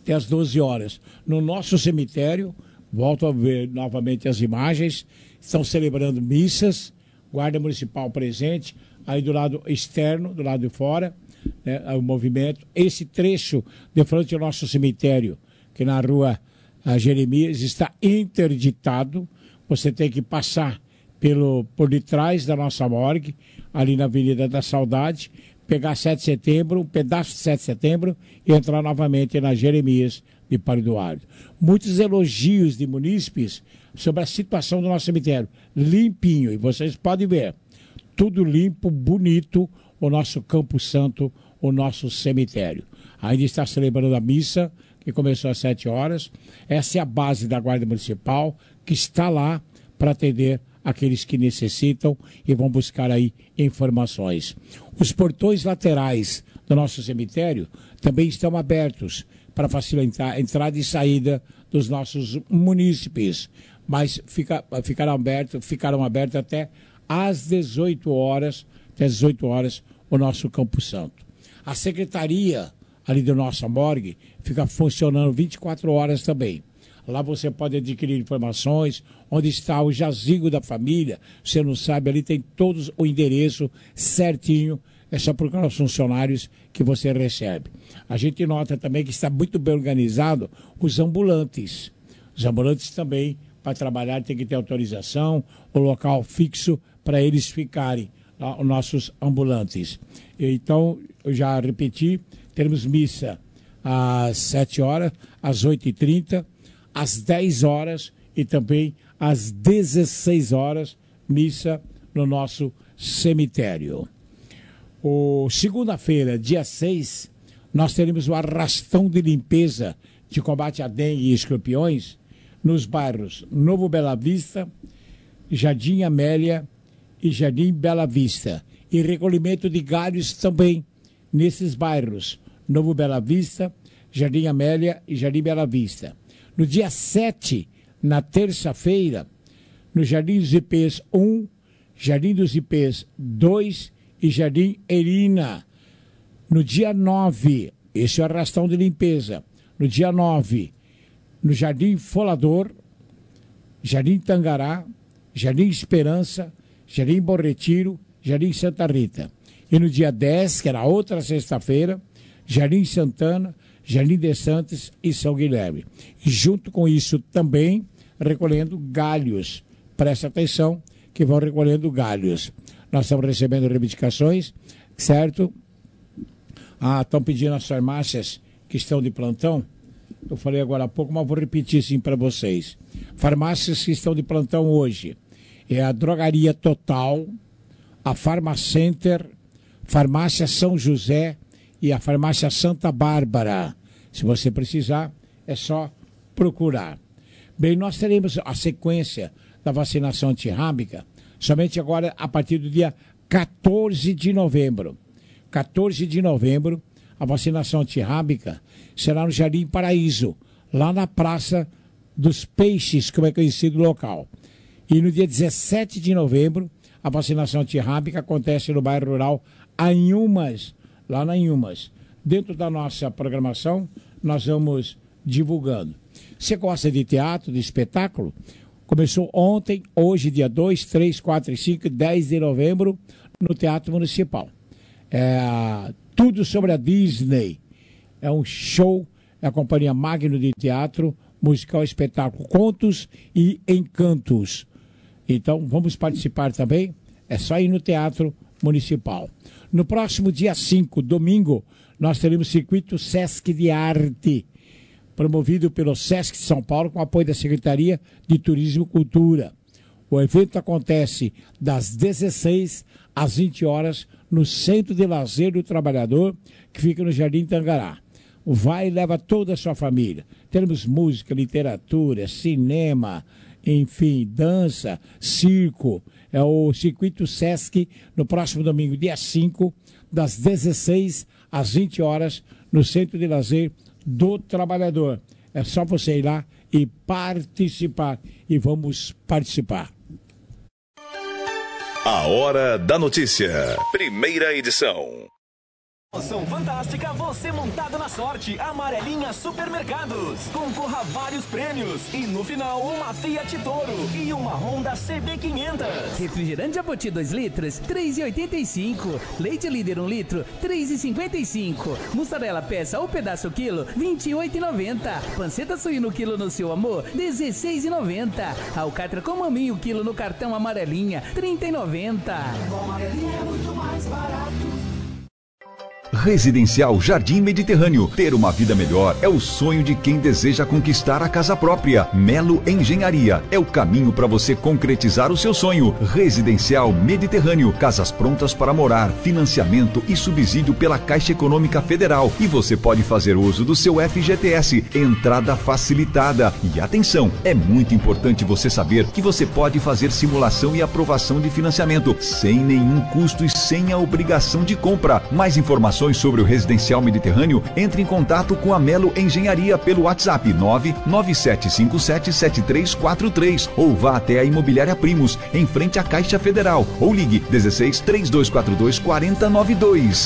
até as doze horas. No nosso cemitério, volto a ver novamente as imagens, estão celebrando missas, Guarda Municipal presente, aí do lado externo, do lado de fora, né, o movimento. Esse trecho de frente ao nosso cemitério, que na rua a Jeremias está interditado, você tem que passar pelo, por detrás da nossa morgue, ali na Avenida da Saudade, pegar sete de setembro, um pedaço de sete de setembro e entrar novamente na Jeremias de Padre Eduardo. Muitos elogios de munícipes sobre a situação do nosso cemitério. Limpinho, e vocês podem ver, tudo limpo, bonito, o nosso Campo Santo, o nosso cemitério. Ainda está celebrando a missa, que começou às sete horas. Essa é a base da Guarda Municipal, que está lá para atender aqueles que necessitam e vão buscar aí informações. Os portões laterais do nosso cemitério também estão abertos para facilitar a entrada e saída dos nossos munícipes, mas fica, ficarão abertos, ficarão abertos até às dezoito horas, até às dezoito horas, o nosso Campo Santo. A secretaria ali da nossa morgue fica funcionando vinte e quatro horas também. Lá você pode adquirir informações, onde está o jazigo da família. Você não sabe, ali tem todos o endereço certinho. É só procurar os funcionários que você recebe. A gente nota também que está muito bem organizado os ambulantes. Os ambulantes também, para trabalhar, tem que ter autorização, o local fixo para eles ficarem, lá, os nossos ambulantes. Então, eu já repeti, teremos missa às sete horas, às oito e trinta, às dez horas e também às dezesseis horas, missa no nosso cemitério. O segunda-feira, dia seis, nós teremos o arrastão de limpeza de combate a dengue e escorpiões nos bairros Novo Bela Vista, Jardim Amélia e Jardim Bela Vista. E recolhimento de galhos também nesses bairros, Novo Bela Vista, Jardim Amélia e Jardim Bela Vista. No dia sete, na terça-feira, no Jardim dos Ipês um, Jardim dos Ipês dois e Jardim Erina. No dia nove, esse é o arrastão de limpeza. No dia nove, no Jardim Folador, Jardim Tangará, Jardim Esperança, Jardim Bom Retiro, Jardim Santa Rita. E no dia dez, que era outra sexta-feira, Jardim Santana, Jardim de Santos e São Guilherme. E junto com isso também recolhendo galhos. Presta atenção que vão recolhendo galhos. Nós estamos recebendo reivindicações, certo? Ah, estão pedindo as farmácias que estão de plantão. Eu falei agora há pouco, mas vou repetir sim para vocês. Farmácias que estão de plantão hoje é a Drogaria Total, a Farmacenter, Farmácia São José e a Farmácia Santa Bárbara. Se você precisar, é só procurar. Bem, nós teremos a sequência da vacinação antirrábica somente agora a partir do dia quatorze de novembro. quatorze de novembro, a vacinação antirrábica será no Jardim Paraíso, lá na Praça dos Peixes, como é conhecido o local. E no dia dezessete de novembro, a vacinação antirrábica acontece no bairro rural Anhumas, lá na Anhumas. Dentro da nossa programação, nós vamos divulgando. Você gosta de teatro, de espetáculo? Começou ontem, hoje, dia dois, três, quatro e cinco, dez de novembro, no Teatro Municipal. É, tudo sobre a Disney. É um show, é a Companhia Magno de Teatro, musical, espetáculo, contos e encantos. Então, vamos participar também? É só ir no Teatro Municipal. No próximo dia cinco, domingo, nós teremos Circuito Sesc de Arte, promovido pelo Sesc de São Paulo, com apoio da Secretaria de Turismo e Cultura. O evento acontece das dezesseis às vinte horas no Centro de Lazer do Trabalhador, que fica no Jardim Tangará. Vai e leva toda a sua família. Teremos música, literatura, cinema, enfim, dança, circo. É o Circuito Sesc, no próximo domingo, dia cinco, das dezesseis às vinte horas, no Centro de Lazer do Trabalhador. É só você ir lá e participar. E vamos participar. A Hora da Notícia. Primeira edição. Promoção fantástica, você montado na sorte. Amarelinha Supermercados. Concorra a vários prêmios. E no final, uma Fiat Toro e uma Honda C B quinhentos. Refrigerante Jabuti dois litros, três reais e oitenta e cinco centavos. Leite Líder um litro, três reais e cinquenta e cinco centavos. Mussarela peça ou pedaço quilo, vinte e oito reais e noventa centavos. Panceta suíno quilo no seu amor, dezesseis reais e noventa centavos. Alcatra com maminho quilo no cartão Amarelinha, trinta reais e noventa centavos. Amarelinha é muito mais barato. Residencial Jardim Mediterrâneo. Ter uma vida melhor é o sonho de quem deseja conquistar a casa própria. Melo Engenharia é o caminho para você concretizar o seu sonho. Residencial Mediterrâneo. Casas prontas para morar, financiamento e subsídio pela Caixa Econômica Federal. E você pode fazer uso do seu F G T S. Entrada facilitada. E atenção, é muito importante você saber que você pode fazer simulação e aprovação de financiamento sem nenhum custo e sem a obrigação de compra. Mais informações sobre o Residencial Mediterrâneo, entre em contato com a Melo Engenharia pelo WhatsApp nove nove sete cinco sete sete três quatro três ou vá até a Imobiliária Primos, em frente à Caixa Federal, ou ligue dezesseis, trinta e dois quarenta e dois, quarenta noventa e dois.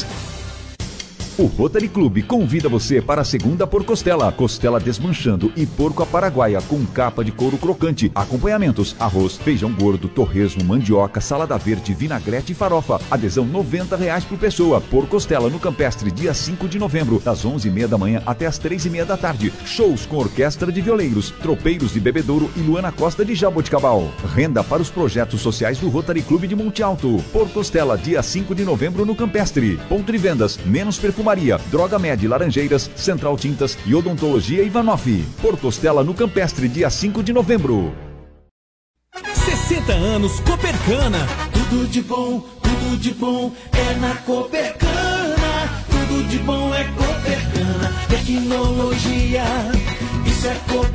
O Rotary Club convida você para a segunda por costela. Costela desmanchando e porco à paraguaia com capa de couro crocante. Acompanhamentos: arroz, feijão gordo, torresmo, mandioca, salada verde, vinagrete e farofa. Adesão noventa reais por pessoa. Por costela no Campestre, dia cinco de novembro, das onze e meia da manhã até as três e meia da tarde. Shows com orquestra de violeiros, tropeiros de Bebedouro e Luana Costa de Jaboticabal. Renda para os projetos sociais do Rotary Club de Monte Alto. Por costela, dia cinco de novembro no Campestre. Ponto de vendas: Menos Perfumaria, Droga Med Laranjeiras, Central Tintas e Odontologia Ivanoff. Por costela no Campestre, dia cinco de novembro. sessenta anos Copercana. Tudo de bom, tudo de bom é na Copercana. Tudo de bom é Copercana. Tecnologia, isso é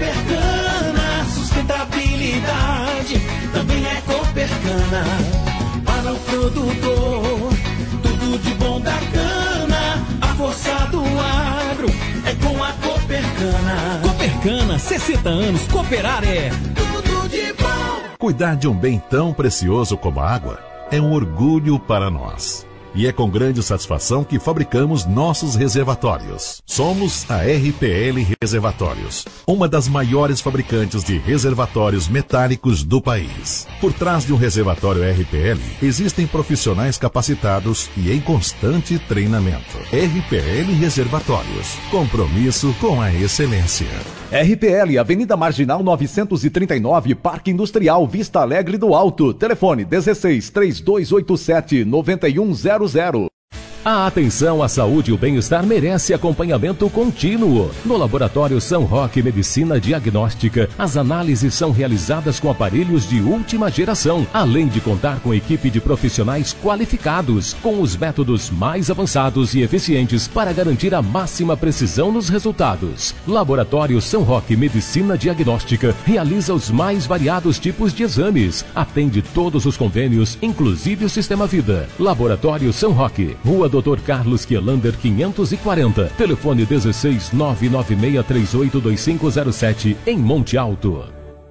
Copercana. Sustentabilidade também é Copercana. Para o produtor, tudo de bom da cana. A força do agro é com a Copercana. Copercana, sessenta anos, cooperar é tudo de bom. Cuidar de um bem tão precioso como a água é um orgulho para nós. E é com grande satisfação que fabricamos nossos reservatórios. Somos a R P L Reservatórios, uma das maiores fabricantes de reservatórios metálicos do país. Por trás de um reservatório R P L, existem profissionais capacitados e em constante treinamento. R P L Reservatórios, compromisso com a excelência. R P L, Avenida Marginal novecentos e trinta e nove, Parque Industrial Vista Alegre do Alto. Telefone dezesseis, trinta e dois oitenta e sete, noventa e um zero zero. A atenção à saúde e o bem-estar merece acompanhamento contínuo. No Laboratório São Roque Medicina Diagnóstica, as análises são realizadas com aparelhos de última geração, além de contar com equipe de profissionais qualificados, com os métodos mais avançados e eficientes para garantir a máxima precisão nos resultados. Laboratório São Roque Medicina Diagnóstica realiza os mais variados tipos de exames, atende todos os convênios, inclusive o Sistema Vida. Laboratório São Roque, Rua doutor Carlos Quielander quinhentos e quarenta, telefone dezesseis, nove nove seis três oito dois cinco zero sete, em Monte Alto.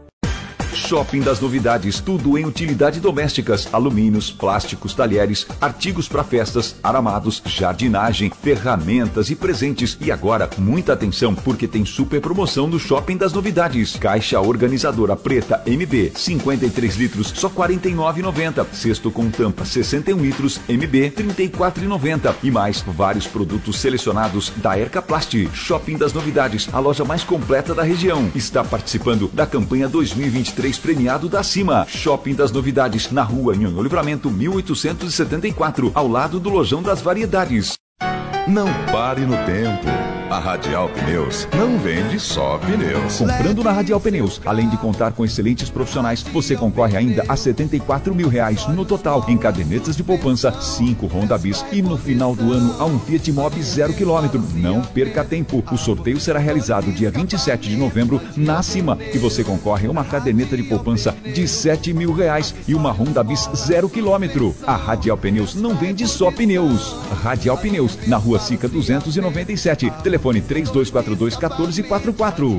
Shopping das Novidades, tudo em utilidades domésticas, alumínios, plásticos, talheres, artigos para festas, aramados, jardinagem, ferramentas e presentes. E agora, muita atenção, porque tem super promoção do Shopping das Novidades. Caixa organizadora preta M B, cinquenta e três litros, só quarenta e nove reais e noventa centavos. Cesto com tampa, sessenta e um litros, M B, trinta e quatro reais e noventa centavos. E mais, vários produtos selecionados da Ercaplast. Shopping das Novidades, a loja mais completa da região. Está participando da campanha dois mil e vinte e três premiado da Cima. Shopping das Novidades, na rua Nhonhô Livramento, mil oitocentos e setenta e quatro, ao lado do Lojão das Variedades. Não pare no tempo. A Radial Pneus não vende só pneus. Comprando na Radial Pneus, além de contar com excelentes profissionais, você concorre ainda a setenta e quatro mil reais no total em cadernetas de poupança, cinco Honda Bis e no final do ano a um Fiat Mobi zero quilômetro. Não perca tempo. O sorteio será realizado dia vinte e sete de novembro na Cima e você concorre a uma caderneta de poupança de sete mil reais e uma Honda Bis zero quilômetro. A Radial Pneus não vende só pneus. Radial Pneus, na rua Sica duzentos e noventa e sete, telefone três dois quatro dois, um quatro quatro quatro.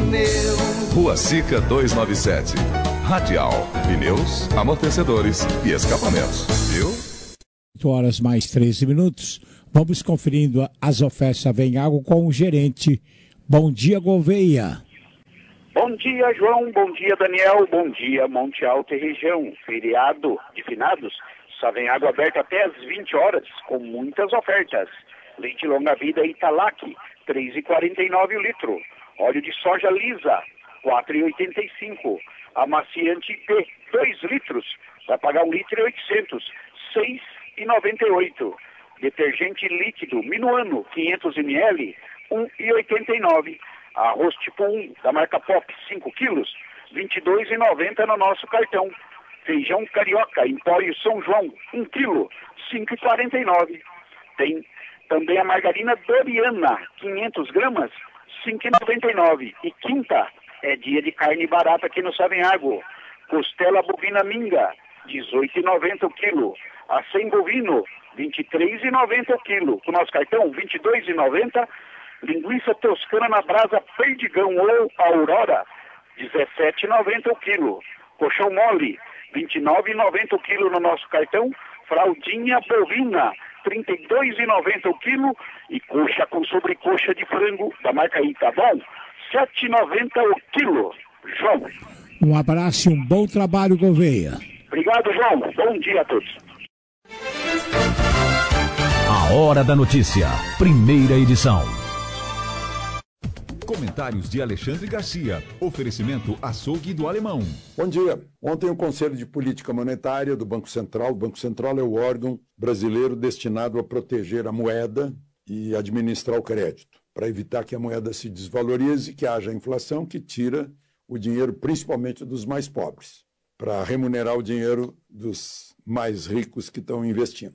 Rua Sica duzentos e noventa e sete. Radial, pneus, amortecedores e escapamentos. Viu? oito horas mais treze minutos. Vamos conferindo as ofertas da Vem Água com o gerente. Bom dia, Gouveia. Bom dia, João. Bom dia, Daniel. Bom dia, Monte Alto e região. Feriado de finados. Só Vem Água aberta até às vinte horas, com muitas ofertas. Leite longa vida Italac, três reais e quarenta e nove o litro. Óleo de soja lisa, quatro reais e oitenta e cinco. Amaciante I P, dois litros. Vai pagar um litro e oitocentos, seis reais e noventa e oito. Detergente líquido Minuano, quinhentos mililitros, um real e oitenta e nove. Arroz tipo um, da marca Pop, cinco quilos, vinte e dois reais e noventa no nosso cartão. Feijão carioca, Empório São João, um quilo, cinco reais e quarenta e nove. Tem também a margarina Doriana, quinhentas gramas, cinco reais e noventa e nove. E quinta é dia de carne barata aqui no Savenhago. Costela bovina minga, dezoito reais e noventa o quilo. Acém bovino, vinte e três reais e noventa o quilo. Com o nosso cartão, vinte e dois reais e noventa. Linguiça toscana na brasa Perdigão ou Aurora, dezessete reais e noventa o quilo. Colchão mole, vinte e nove reais e noventa o quilo no nosso cartão. Fraldinha bovina, trinta e dois reais e noventa o quilo. E coxa com sobrecoxa de frango da marca I, tá bom? sete reais e noventa o quilo. João. Um abraço e um bom trabalho, Gouveia. Obrigado, João. Bom dia a todos. A Hora da Notícia, primeira edição. Comentários de Alexandre Garcia. Oferecimento Açougue do Alemão. Bom dia. Ontem o Conselho de Política Monetária do Banco Central, o Banco Central é o órgão brasileiro destinado a proteger a moeda e administrar o crédito, para evitar que a moeda se desvalorize, que haja inflação que tira o dinheiro principalmente dos mais pobres, para remunerar o dinheiro dos mais ricos que estão investindo.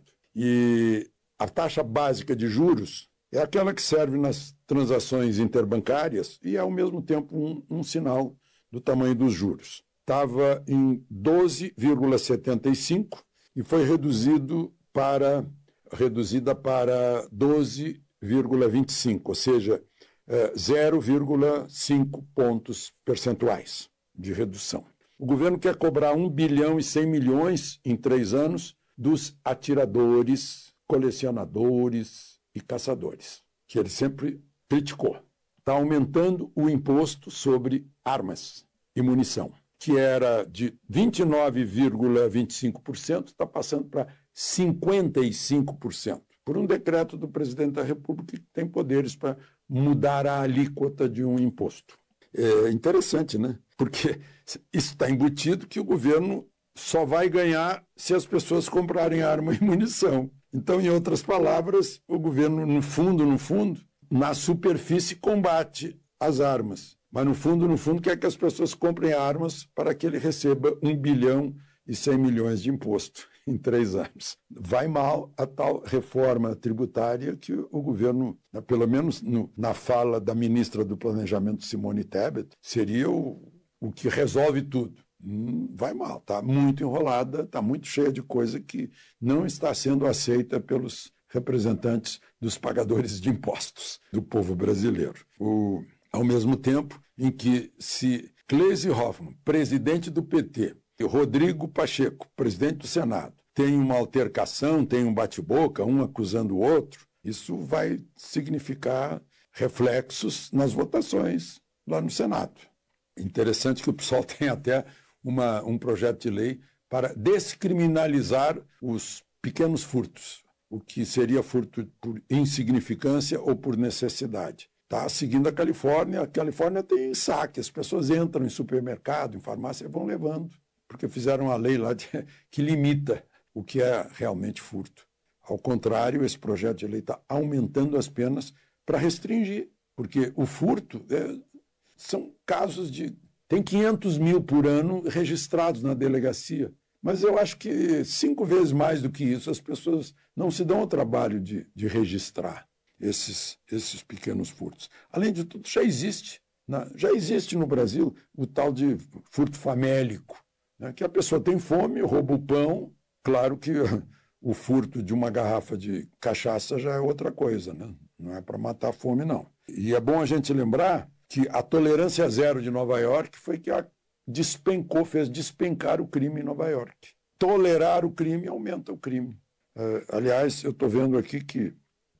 E a taxa básica de juros é aquela que serve nas transações interbancárias e é, ao mesmo tempo, um, um sinal do tamanho dos juros. Estava em doze vírgula setenta e cinco e foi reduzido para, reduzida para doze vírgula vinte e cinco, ou seja, é, zero vírgula cinco pontos percentuais de redução. O governo quer cobrar um bilhão e cem milhões em três anos dos atiradores, colecionadores e caçadores, que ele sempre criticou. Está aumentando o imposto sobre armas e munição, que era de vinte e nove vírgula vinte e cinco por cento, está passando para cinquenta e cinco por cento, por um decreto do presidente da República que tem poderes para mudar a alíquota de um imposto. É interessante, né? Porque isso está embutido que o governo só vai ganhar se as pessoas comprarem arma e munição. Então, em outras palavras, o governo, no fundo, no fundo, na superfície combate as armas. Mas, no fundo, no fundo, quer que as pessoas comprem armas para que ele receba um bilhão e cem milhões de imposto em três anos. Vai mal a tal reforma tributária que o governo, pelo menos no, na fala da ministra do Planejamento, Simone Tebet, seria o, o que resolve tudo. Vai mal, está muito enrolada, está muito cheia de coisa que não está sendo aceita pelos representantes dos pagadores de impostos do povo brasileiro. O, ao mesmo tempo em que, se Gleisi Hoffmann, presidente do P T, e Rodrigo Pacheco, presidente do Senado, tem uma altercação, tem um bate-boca, um acusando o outro, isso vai significar reflexos nas votações lá no Senado. Interessante que o pessoal tem até Uma, um projeto de lei para descriminalizar os pequenos furtos, o que seria furto por insignificância ou por necessidade. Está seguindo a Califórnia, a Califórnia tem saque, as pessoas entram em supermercado, em farmácia e vão levando, porque fizeram a lei lá de, que limita o que é realmente furto. Ao contrário, esse projeto de lei está aumentando as penas para restringir, porque o furto é, são casos de... Tem quinhentos mil por ano registrados na delegacia, mas eu acho que cinco vezes mais do que isso as pessoas não se dão ao trabalho de, de registrar esses, esses pequenos furtos. Além de tudo, já existe, né? já existe no Brasil o tal de furto famélico, né? Que a pessoa tem fome, rouba o pão. Claro que o furto de uma garrafa de cachaça já é outra coisa, né? Não é para matar a fome, não. E é bom a gente lembrar que a tolerância zero de Nova York foi que a despencou, fez despencar o crime em Nova York. Tolerar o crime aumenta o crime. Uh, aliás, eu estou vendo aqui que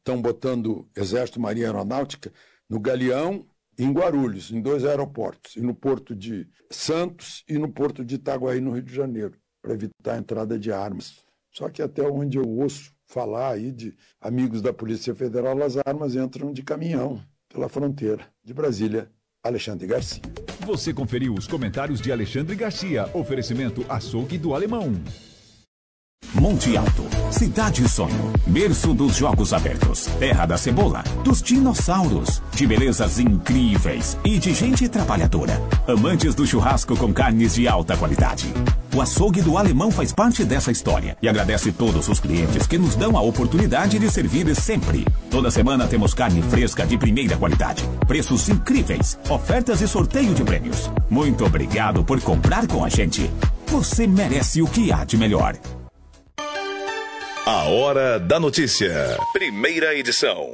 estão botando Exército, Marinha e Aeronáutica no Galeão e em Guarulhos, em dois aeroportos, e no Porto de Santos e no Porto de Itaguaí, no Rio de Janeiro, para evitar a entrada de armas. Só que até onde eu ouço falar aí de amigos da Polícia Federal, as armas entram de caminhão pela fronteira. De Brasília, Alexandre Garcia. Você conferiu os comentários de Alexandre Garcia. Oferecimento Açougue do Alemão. Monte Alto, cidade sonho, berço dos jogos abertos, terra da cebola, dos dinossauros, de belezas incríveis e de gente trabalhadora. Amantes do churrasco com carnes de alta qualidade. O Açougue do Alemão faz parte dessa história e agradece todos os clientes que nos dão a oportunidade de servir sempre. Toda semana temos carne fresca de primeira qualidade, preços incríveis, ofertas e sorteio de prêmios. Muito obrigado por comprar com a gente. Você merece o que há de melhor. A Hora da Notícia. Primeira edição.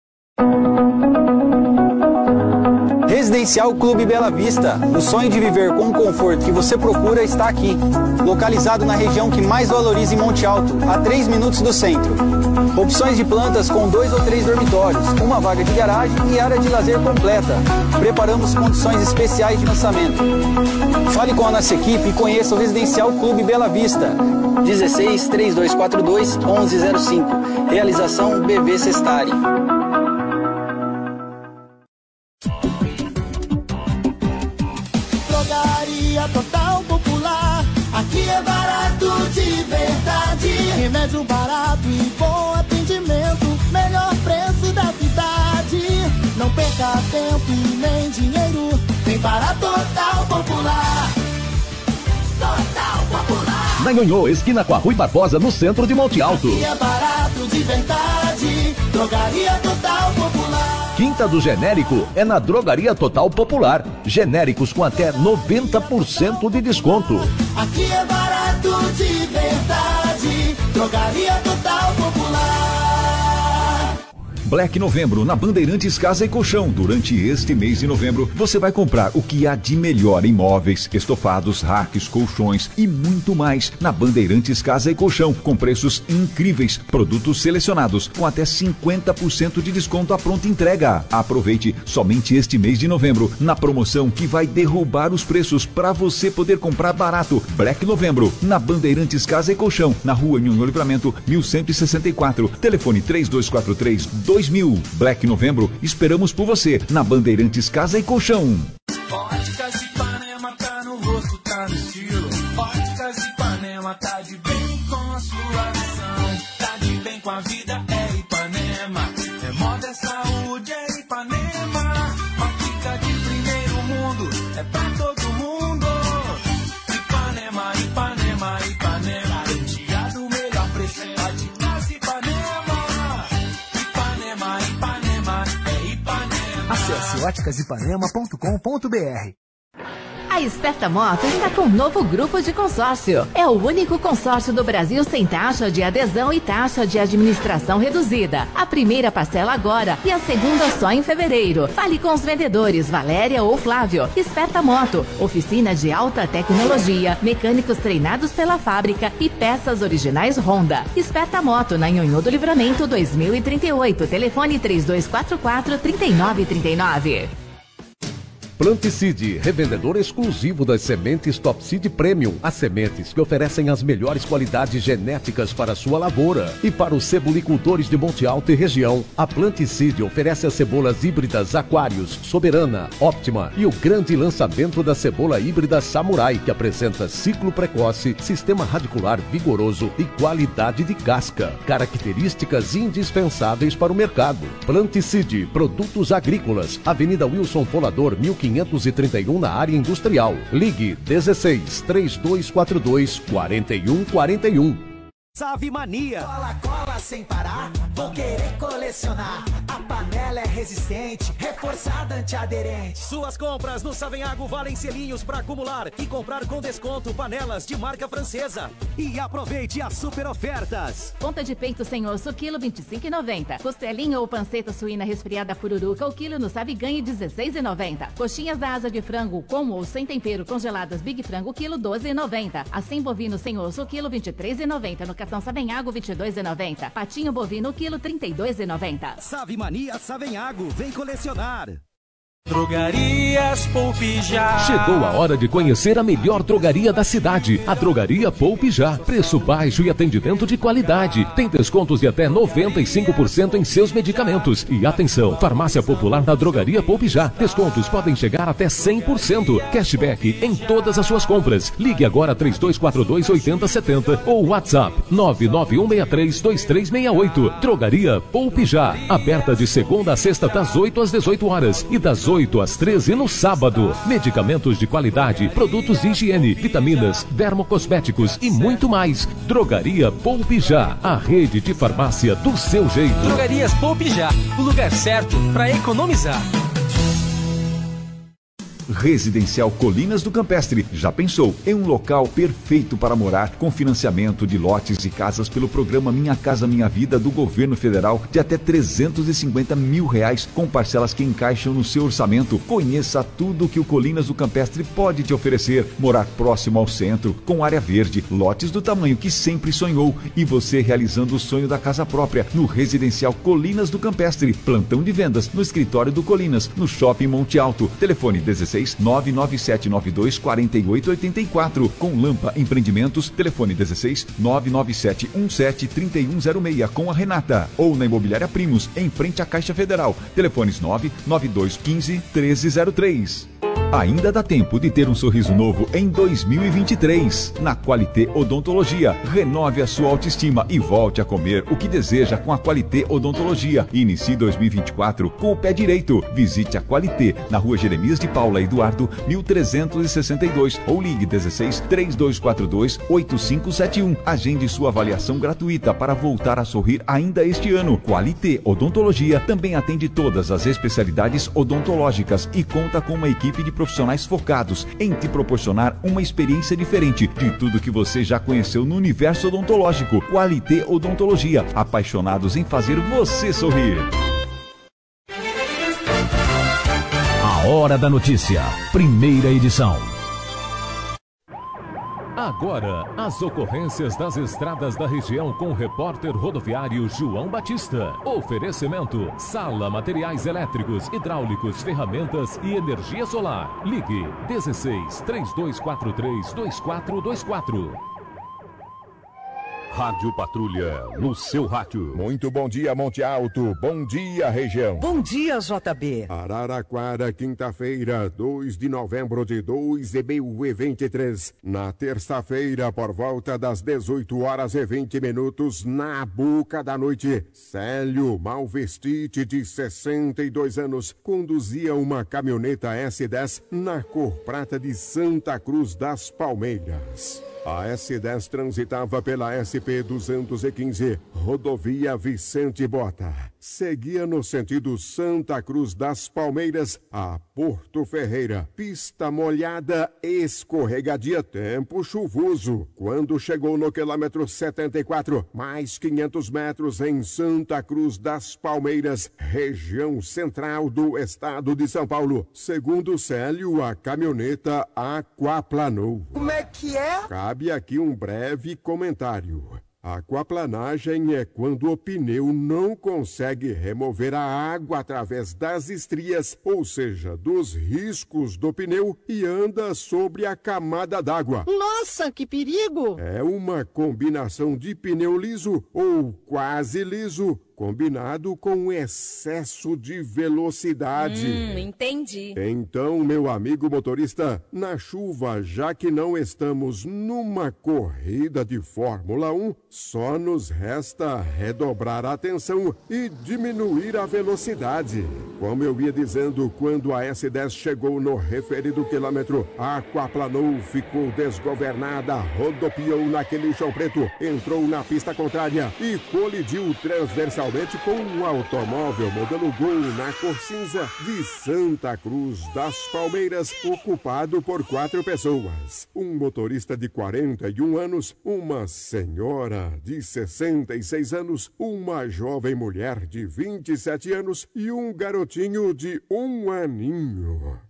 Residencial Clube Bela Vista. O sonho de viver com o conforto que você procura está aqui. Localizado na região que mais valoriza em Monte Alto, a três minutos do centro. Opções de plantas com dois ou três dormitórios, uma vaga de garagem e área de lazer completa. Preparamos condições especiais de lançamento. Fale com a nossa equipe e conheça o Residencial Clube Bela Vista. dezesseis, três dois quatro dois, onze zero cinco. Realização B V Sestari. Drogaria Total Popular. Aqui é barato de verdade. Remédio barato e bom atendimento. Melhor preço da cidade. Não perca tempo e nem dinheiro. Vem para Total Popular. Total Popular. Na Nhonhô, esquina com a Rui Barbosa, no centro de Monte Alto. Aqui é barato de verdade. Drogaria Total Popular. Quinta do Genérico é na Drogaria Total Popular. Genéricos com até noventa por cento de desconto. Aqui é barato de verdade. Drogaria Total Popular. Black Novembro na Bandeirantes Casa e Colchão. Durante este mês de novembro, você vai comprar o que há de melhor em móveis, estofados, racks, colchões e muito mais na Bandeirantes Casa e Colchão, com preços incríveis, produtos selecionados com até cinquenta por cento de desconto à pronta entrega. Aproveite somente este mês de novembro na promoção que vai derrubar os preços para você poder comprar barato. Black Novembro na Bandeirantes Casa e Colchão, na Rua Nhonhô Livramento, mil cento e sessenta e quatro. Telefone três dois quatro três, dois mil. Black Novembro, esperamos por você na Bandeirantes Casa e Colchão. Óticas Ipanema tá no rosto, tá no estilo. Óticas Ipanema tá de bem com a sua visão. Tá de bem com a vida, é Ipanema. É moda, é saúde, é Ipanema. Ótica de primeiro mundo, é pra todo mundo. Ipanema, Ipanema, Ipanema. Garantia do melhor preço, é de casa Ipanema. Ipanema, Ipanema, é Ipanema. Acesse óticas ipanema ponto com ponto br. A Esperta Moto está com um novo grupo de consórcio. É o único consórcio do Brasil sem taxa de adesão e taxa de administração reduzida. A primeira parcela agora e a segunda só em fevereiro. Fale com os vendedores Valéria ou Flávio. Esperta Moto, oficina de alta tecnologia, mecânicos treinados pela fábrica e peças originais Honda. Esperta Moto, na Nhonhô do Livramento dois mil e trinta e oito. Telefone três dois quatro quatro, três nove três nove. Planticide, revendedor exclusivo das sementes Top Seed Premium. As sementes que oferecem as melhores qualidades genéticas para a sua lavoura. E para os cebolicultores de Monte Alto e região, a Planticide oferece as cebolas híbridas Aquários, Soberana, Óptima e o grande lançamento da cebola híbrida Samurai, que apresenta ciclo precoce, sistema radicular vigoroso e qualidade de casca. Características indispensáveis para o mercado. Planticide, produtos agrícolas, Avenida Wilson Folador, mil quinhentos e trinta e um, na área industrial. Ligue dezesseis, três dois quatro dois, quatro um quatro um. Save Mania. Cola, cola sem parar, vou querer colecionar. A panela é resistente, reforçada, antiaderente. Suas compras no Savenhago valem selinhos para acumular e comprar com desconto panelas de marca francesa. E aproveite as super ofertas. Ponta de peito sem osso, quilo vinte e cinco reais e noventa centavos. Costelinha ou panceta suína resfriada pururuca, o quilo no Sabe Ganhe dezesseis reais e noventa centavos. Coxinhas da asa de frango com ou sem tempero congeladas Big Frango, quilo doze reais e noventa centavos. Assim bovino sem osso, quilo vinte e três reais e noventa centavos. No cartão Savenhago, vinte e dois reais e noventa centavos. patinho bovino quilo trinta e dois reais e noventa centavos. Save Mania Savenhago, vem colecionar. Drogarias Poupe Já. Chegou a hora de conhecer a melhor drogaria da cidade, a Drogaria Poupe Já. Preço baixo e atendimento de qualidade. Tem descontos de até noventa e cinco por cento em seus medicamentos. E atenção, farmácia popular na Drogaria Poupe Já. Descontos podem chegar até cem por cento. Cashback em todas as suas compras. Ligue agora três dois quatro dois, oito zero sete zero ou WhatsApp nove nove um seis três, dois três seis oito. Drogaria Poupe Já. Aberta de segunda a sexta das oito às dezoito horas e das oito às treze no sábado. Medicamentos de qualidade, produtos de higiene, vitaminas, dermocosméticos e muito mais. Drogaria Poupe Já, a rede de farmácia do seu jeito. Drogarias Poupe Já, o lugar certo para economizar. Residencial Colinas do Campestre. Já pensou em um local perfeito para morar, com financiamento de lotes e casas pelo programa Minha Casa Minha Vida do governo federal de até trezentos e cinquenta mil reais, com parcelas que encaixam no seu orçamento. Conheça tudo que o Colinas do Campestre pode te oferecer. Morar próximo ao centro, com área verde, lotes do tamanho que sempre sonhou e você realizando o sonho da casa própria no Residencial Colinas do Campestre. Plantão de vendas no escritório do Colinas, no Shopping Monte Alto. Telefone dezesseis nove nove sete nove dois quatro oito oito quatro. Com Lampa Empreendimentos, telefone dezesseis nove nove sete um sete três um zero seis com a Renata. Ou na Imobiliária Primos, em frente à Caixa Federal. Telefones nove nove dois um cinco um três zero três. Ainda dá tempo de ter um sorriso novo em dois mil e vinte e três. Na Qualité Odontologia, renove a sua autoestima e volte a comer o que deseja com a Qualité Odontologia. Inicie dois mil e vinte e quatro com o pé direito. Visite a Qualité na Rua Jeremias de Paula Eduardo, mil trezentos e sessenta e dois ou ligue dezesseis, três dois quatro dois, oito cinco sete um. Agende sua avaliação gratuita para voltar a sorrir ainda este ano. Qualité Odontologia também atende todas as especialidades odontológicas e conta com uma equipe de profissionais focados em te proporcionar uma experiência diferente de tudo que você já conheceu no universo odontológico. Qualité Odontologia, apaixonados em fazer você sorrir. A Hora da Notícia, primeira edição. Agora, as ocorrências das estradas da região com o repórter rodoviário João Batista. Oferecimento: Sala Materiais Elétricos, Hidráulicos, Ferramentas e Energia Solar. Ligue dezesseis, três dois quatro três, dois quatro dois quatro. Rádio Patrulha, no seu rádio. Muito bom dia, Monte Alto. Bom dia, região. Bom dia, J B. Araraquara, quinta-feira, dois de novembro de dois mil e vinte e três. Na terça-feira, por volta das dezoito horas e vinte minutos, na boca da noite, Célio Malvestite, de sessenta e dois anos, conduzia uma caminhoneta S dez na cor prata de Santa Cruz das Palmeiras. A S dez transitava pela S P duzentos e quinze, rodovia Vicente Bota. Seguia no sentido Santa Cruz das Palmeiras a Porto Ferreira. Pista molhada, escorregadia, tempo chuvoso. Quando chegou no quilômetro setenta e quatro, mais quinhentos metros em Santa Cruz das Palmeiras, região central do estado de São Paulo. Segundo Célio, a caminhoneta aquaplanou. Como é que é? Cabe aqui um breve comentário. A aquaplanagem é quando o pneu não consegue remover a água através das estrias, ou seja, dos riscos do pneu, e anda sobre a camada d'água. Nossa, que perigo! É uma combinação de pneu liso ou quase liso, combinado com excesso de velocidade. Hum, entendi. Então, meu amigo motorista, na chuva, já que não estamos numa corrida de Fórmula um, só nos resta redobrar a atenção e diminuir a velocidade. Como eu ia dizendo, quando a S dez chegou no referido quilômetro, aquaplanou, ficou desgovernada, rodopiou naquele chão preto, entrou na pista contrária e colidiu transversalmente com um automóvel modelo Gol na cor cinza de Santa Cruz das Palmeiras, ocupado por quatro pessoas. Um motorista de quarenta e um anos, uma senhora de sessenta e seis anos, uma jovem mulher de vinte e sete anos e um garotinho de um aninho.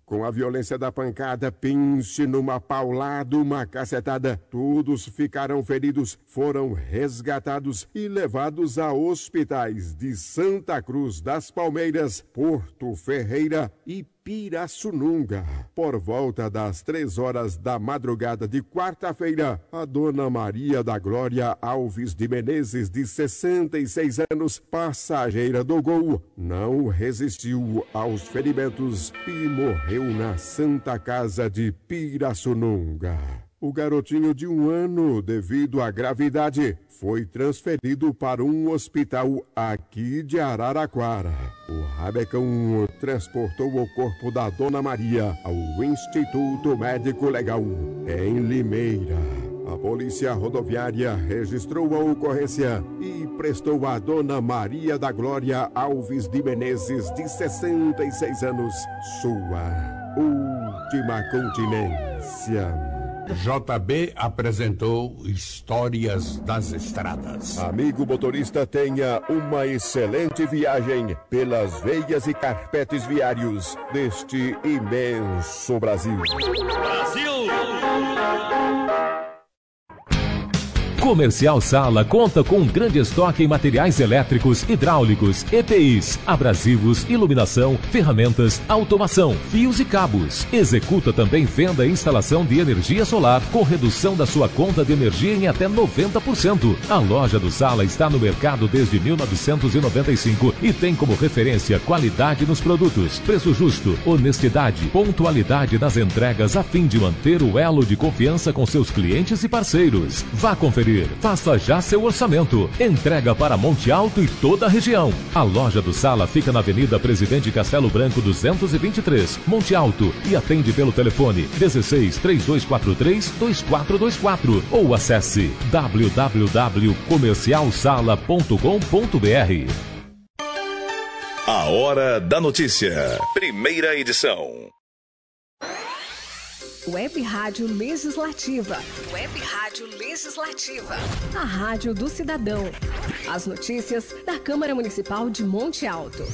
Com a violência da pancada, pense numa paulada, uma cacetada. Todos ficaram feridos, foram resgatados e levados a hospitais de Santa Cruz das Palmeiras, Porto Ferreira e Pirassununga. Por volta das três horas da madrugada de quarta-feira, a dona Maria da Glória Alves de Menezes, de sessenta e seis anos, passageira do Gol, não resistiu aos ferimentos e morreu na Santa Casa de Pirassununga. O garotinho de um ano, devido à gravidade, foi transferido para um hospital aqui de Araraquara. O Rabecão transportou o corpo da Dona Maria ao Instituto Médico Legal, em Limeira. A Polícia Rodoviária registrou a ocorrência e prestou à Dona Maria da Glória Alves de Menezes, de sessenta e seis anos, sua última continência. J B apresentou Histórias das Estradas. Amigo motorista, tenha uma excelente viagem pelas veias e carpetes viários deste imenso Brasil. Brasil! Comercial Sala conta com um grande estoque em materiais elétricos, hidráulicos, E P Is, abrasivos, iluminação, ferramentas, automação, fios e cabos. Executa também venda e instalação de energia solar com redução da sua conta de energia em até noventa por cento. A loja do Sala está no mercado desde mil novecentos e noventa e cinco e tem como referência qualidade nos produtos, preço justo, honestidade, pontualidade nas entregas a fim de manter o elo de confiança com seus clientes e parceiros. Vá conferir. Faça já seu orçamento. Entrega para Monte Alto e toda a região. A loja do Sala fica na Avenida Presidente Castelo Branco duzentos e vinte e três, Monte Alto, e atende pelo telefone dezesseis, três dois quatro três, dois quatro dois quatro ou acesse w w w ponto comercial sala ponto com ponto b r. A Hora da Notícia. Primeira edição. Web Rádio Legislativa. Web Rádio Legislativa. A Rádio do Cidadão. As notícias da Câmara Municipal de Monte Alto.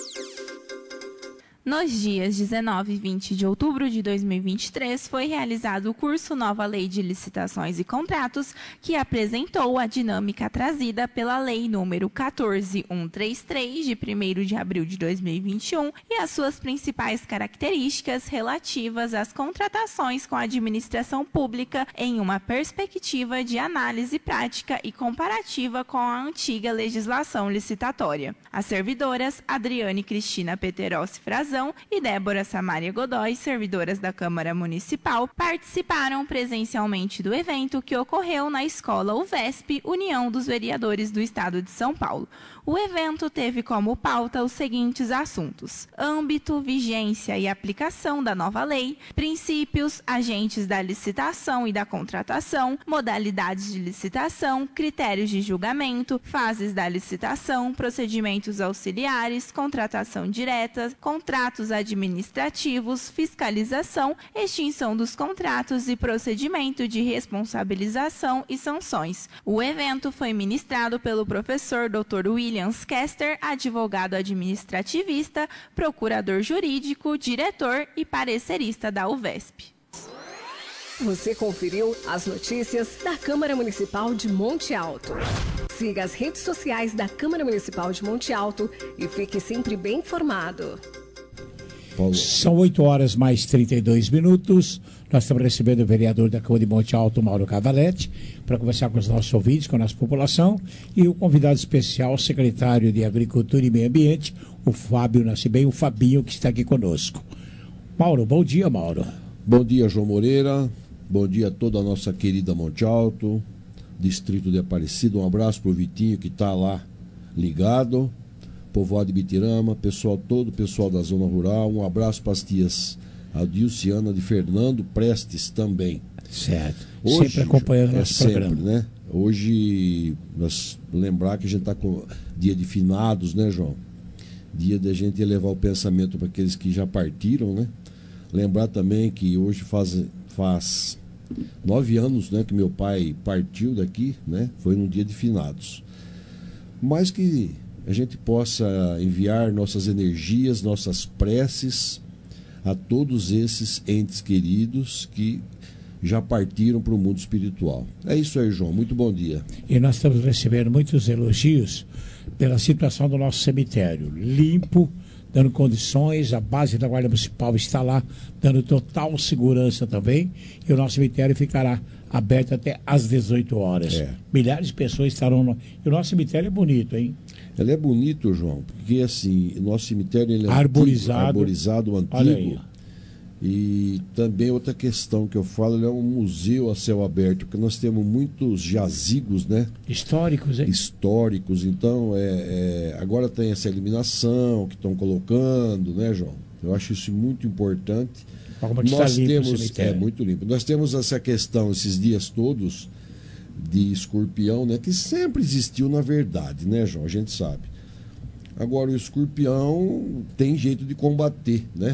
Nos dias dezenove e vinte de outubro de dois mil e vinte e três, foi realizado o curso Nova Lei de Licitações e Contratos, que apresentou a dinâmica trazida pela Lei número quatorze mil cento e trinta e três, de primeiro de abril de dois mil e vinte e um, e as suas principais características relativas às contratações com a administração pública em uma perspectiva de análise prática e comparativa com a antiga legislação licitatória. As servidoras Adriane Cristina Peterossi Frazão e Débora Samária Godoy, servidoras da Câmara Municipal, participaram presencialmente do evento, que ocorreu na Escola U V E S P, União dos Vereadores do Estado de São Paulo. O evento teve como pauta os seguintes assuntos: âmbito, vigência e aplicação da nova lei, princípios, agentes da licitação e da contratação, modalidades de licitação, critérios de julgamento, fases da licitação, procedimentos auxiliares, contratação direta, contratos administrativos, fiscalização, extinção dos contratos e procedimento de responsabilização e sanções. O evento foi ministrado pelo professor doutor William Kester, advogado administrativista, procurador jurídico, diretor e parecerista da U V E S P. Você conferiu as notícias da Câmara Municipal de Monte Alto. Siga as redes sociais da Câmara Municipal de Monte Alto e fique sempre bem informado. São oito horas mais trinta e dois minutos. Nós estamos recebendo o vereador da Câmara de Monte Alto, Mauro Cavalete, para conversar com os nossos ouvintes, com a nossa população, e o convidado especial, o secretário de Agricultura e Meio Ambiente, o Fábio Nascimento, o Fabinho, que está aqui conosco. Mauro, bom dia, Mauro. Bom dia, João Moreira. Bom dia a toda a nossa querida Monte Alto, distrito de Aparecida. Um abraço para o Vitinho, que está lá ligado. Povoado de Bitirama, pessoal todo, pessoal da zona rural. Um abraço para as tias Adilciana de Fernando Prestes também. Certo. Hoje, sempre acompanhando o é nosso sempre, programa. né? Hoje, nós lembrar que a gente está com dia de finados, né, João? Dia da gente elevar o pensamento para aqueles que já partiram, né? Lembrar também que hoje faz, faz nove anos, né, que meu pai partiu daqui, né? Foi num dia de finados. Mas que a gente possa enviar nossas energias, nossas preces a todos esses entes queridos que já partiram para o mundo espiritual. É isso aí, João. Muito bom dia. E nós estamos recebendo muitos elogios pela situação do nosso cemitério. Limpo, dando condições, a base da Guarda Municipal está lá, dando total segurança também, e o nosso cemitério ficará aberto até às dezoito horas. É. Milhares de pessoas estarão no... E o nosso cemitério é bonito, hein? Ele é bonito, João, porque assim, o nosso cemitério ele é arborizado, antigo, arborizado, antigo. Olha aí. E também outra questão que eu falo, ele é um museu a céu aberto, porque nós temos muitos jazigos, né? Históricos, hein? Históricos, então é, é, agora tem essa iluminação que estão colocando, né, João? Eu acho isso muito importante. Como nós está limpo temos, é muito limpo. Nós temos essa questão esses dias todos de escorpião, né? Que sempre existiu na verdade, né, João? A gente sabe. Agora o escorpião tem jeito de combater, né?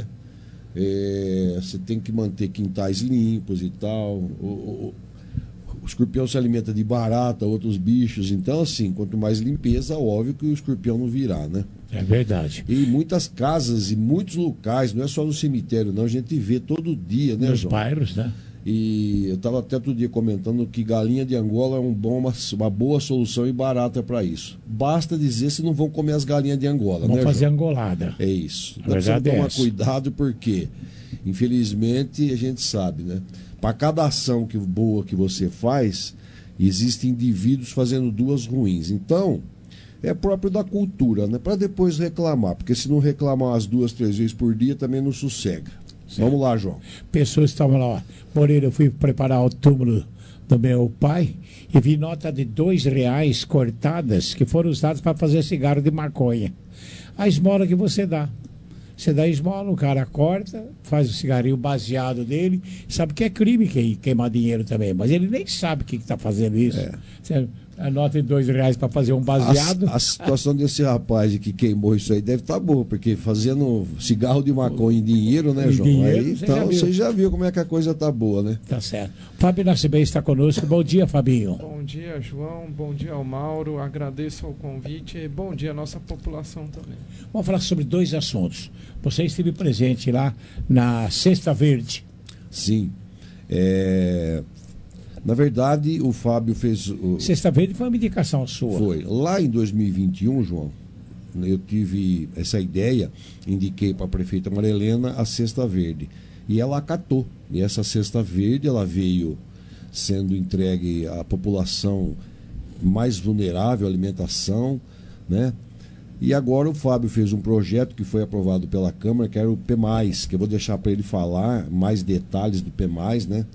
É, você tem que manter quintais limpos e tal. O, o, o escorpião se alimenta de barata, outros bichos. Então, assim, quanto mais limpeza, óbvio que o escorpião não virá, né? É verdade. E muitas casas e muitos locais, não é só no cemitério, não, a gente vê todo dia, né, Nos João? bairros, né? E eu estava até outro dia comentando que galinha de Angola é um bom, uma, uma boa solução e barata para isso. Basta dizer se não vão comer as galinhas de Angola, vão né, fazer João? angolada. É isso. A verdade Precisa tomar é essa. cuidado porque, infelizmente, a gente sabe, né? Para cada ação que, boa que você faz, existem indivíduos fazendo duas ruins. Então, é próprio da cultura, né? Para depois reclamar, porque se não reclamar as duas, três vezes por dia, também não sossega. Certo. Vamos lá, João. Pessoas estavam lá, ó. Moreira, eu fui preparar o túmulo do meu pai e vi nota de dois reais cortadas que foram usadas para fazer cigarro de maconha. A esmola que você dá. Você dá esmola, o cara corta, faz o cigarinho baseado dele, sabe que é crime queimar dinheiro também, mas ele nem sabe o que está fazendo isso. É. Você anota de dois reais para fazer um baseado. A, a situação desse rapaz que queimou isso aí deve estar tá boa, porque fazendo cigarro de maconha em dinheiro, né, João? Dinheiro, aí, você então já você já viu como é que a coisa tá boa, né? Tá certo. Fábio Nascimento está conosco. Bom dia, Fabinho. Bom dia, João. Bom dia ao Mauro. Agradeço o convite e bom dia à nossa população também. Vamos falar sobre dois assuntos. Você esteve presente lá na Cesta Verde. Sim. É... Na verdade, o Fábio fez... O... Cesta Verde foi uma indicação sua. Foi. Lá em dois mil e vinte e um, João, eu tive essa ideia, indiquei para a prefeita Maria Helena a Cesta Verde. E ela acatou. E essa Cesta Verde, ela veio sendo entregue à população mais vulnerável, alimentação, né? E agora o Fábio fez um projeto que foi aprovado pela Câmara, que era o P mais, que eu vou deixar para ele falar mais detalhes do P mais, né?